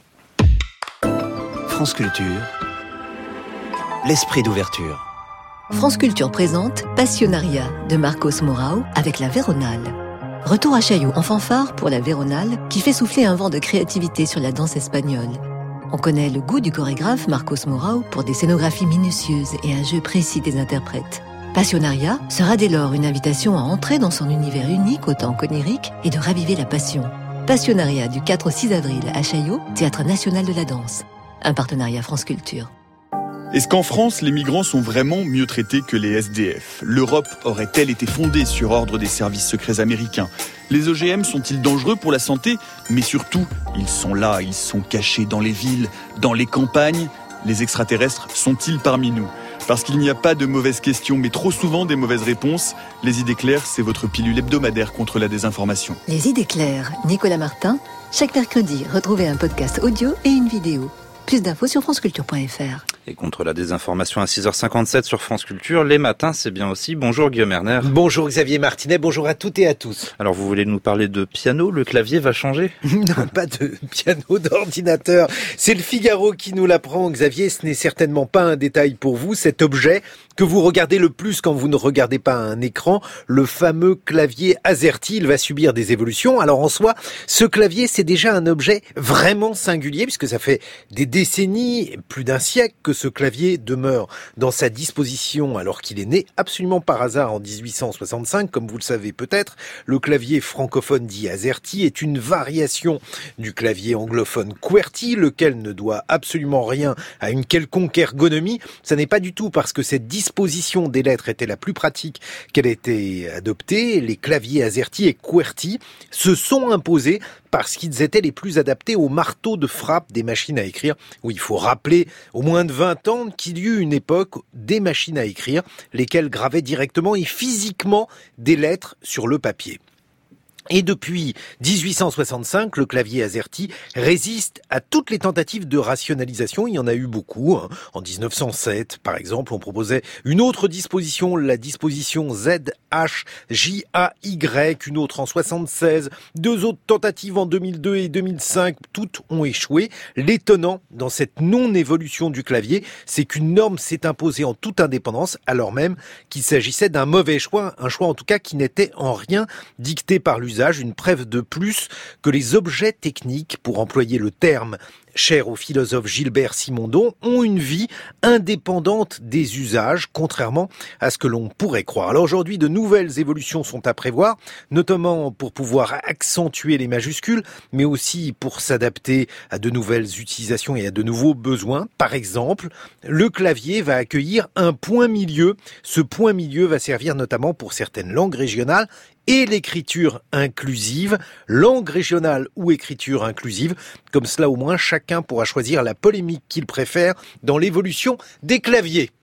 France Culture, l'esprit d'ouverture. France Culture présente Passionaria de Marcos Mourão avec la Véronale. Retour à Chaillot en fanfare pour la Véronale qui fait souffler un vent de créativité sur la danse espagnole. On connaît le goût du chorégraphe Marcos Mourão pour des scénographies minutieuses et un jeu précis des interprètes. Passionaria sera dès lors une invitation à entrer dans son univers unique autant qu'onirique et de raviver la passion. Passionaria du quatre au six avril à Chaillot, Théâtre National de la Danse. Un partenariat France Culture. Est-ce qu'en France, les migrants sont vraiment mieux traités que les S D F? L'Europe aurait-elle été fondée sur ordre des services secrets américains? Les O G M sont-ils dangereux pour la santé? Mais surtout, ils sont là, ils sont cachés dans les villes, dans les campagnes. Les extraterrestres sont-ils parmi nous? Parce qu'il n'y a pas de mauvaises questions, mais trop souvent des mauvaises réponses. Les idées claires, c'est votre pilule hebdomadaire contre la désinformation. Les idées claires, Nicolas Martin. Chaque mercredi, retrouvez un podcast audio et une vidéo. Plus d'infos sur franceculture point f r. Et contre la désinformation à six heures cinquante-sept sur France Culture, les matins, c'est bien aussi. Bonjour Guillaume Erner. Bonjour Xavier Martinet, bonjour à toutes et à tous. Alors vous voulez nous parler de piano, le clavier va changer? Non, pas de piano, d'ordinateur. C'est le Figaro qui nous l'apprend, Xavier. Ce n'est certainement pas un détail pour vous. Cet objet que vous regardez le plus quand vous ne regardez pas un écran, le fameux clavier AZERTY, il va subir des évolutions. Alors en soi, ce clavier, c'est déjà un objet vraiment singulier puisque ça fait des décennies, plus d'un siècle que ce clavier demeure dans sa disposition alors qu'il est né absolument par hasard en dix-huit cent soixante-cinq, comme vous le savez peut-être. Le clavier francophone dit AZERTY est une variation du clavier anglophone QWERTY, lequel ne doit absolument rien à une quelconque ergonomie. Ça n'est pas du tout parce que cette disposition des lettres était la plus pratique qu'elle a été adoptée. Les claviers AZERTY et QWERTY se sont imposés parce qu'ils étaient les plus adaptés au marteau de frappe des machines à écrire, où il faut rappeler au moins de vingt ans qu'il y eut une époque des machines à écrire, lesquelles gravaient directement et physiquement des lettres sur le papier. Et depuis dix-huit cent soixante-cinq, le clavier AZERTY résiste à toutes les tentatives de rationalisation. Il y en a eu beaucoup. Hein. En dix-neuf cent sept, par exemple, on proposait une autre disposition, la disposition Z H J A Y, une autre en soixante-seize, deux autres tentatives en deux mille deux et deux mille cinq, toutes ont échoué. L'étonnant dans cette non-évolution du clavier, c'est qu'une norme s'est imposée en toute indépendance, alors même qu'il s'agissait d'un mauvais choix, un choix en tout cas qui n'était en rien dicté par l'usage. Une preuve de plus que les objets techniques, pour employer le terme cher au philosophe Gilbert Simondon, ont une vie indépendante des usages, contrairement à ce que l'on pourrait croire. Alors aujourd'hui, de nouvelles évolutions sont à prévoir, notamment pour pouvoir accentuer les majuscules, mais aussi pour s'adapter à de nouvelles utilisations et à de nouveaux besoins. Par exemple, le clavier va accueillir un point milieu. Ce point milieu va servir notamment pour certaines langues régionales et l'écriture inclusive, langue régionale ou écriture inclusive. Comme cela, au moins, chacun pourra choisir la polémique qu'il préfère dans l'évolution des claviers.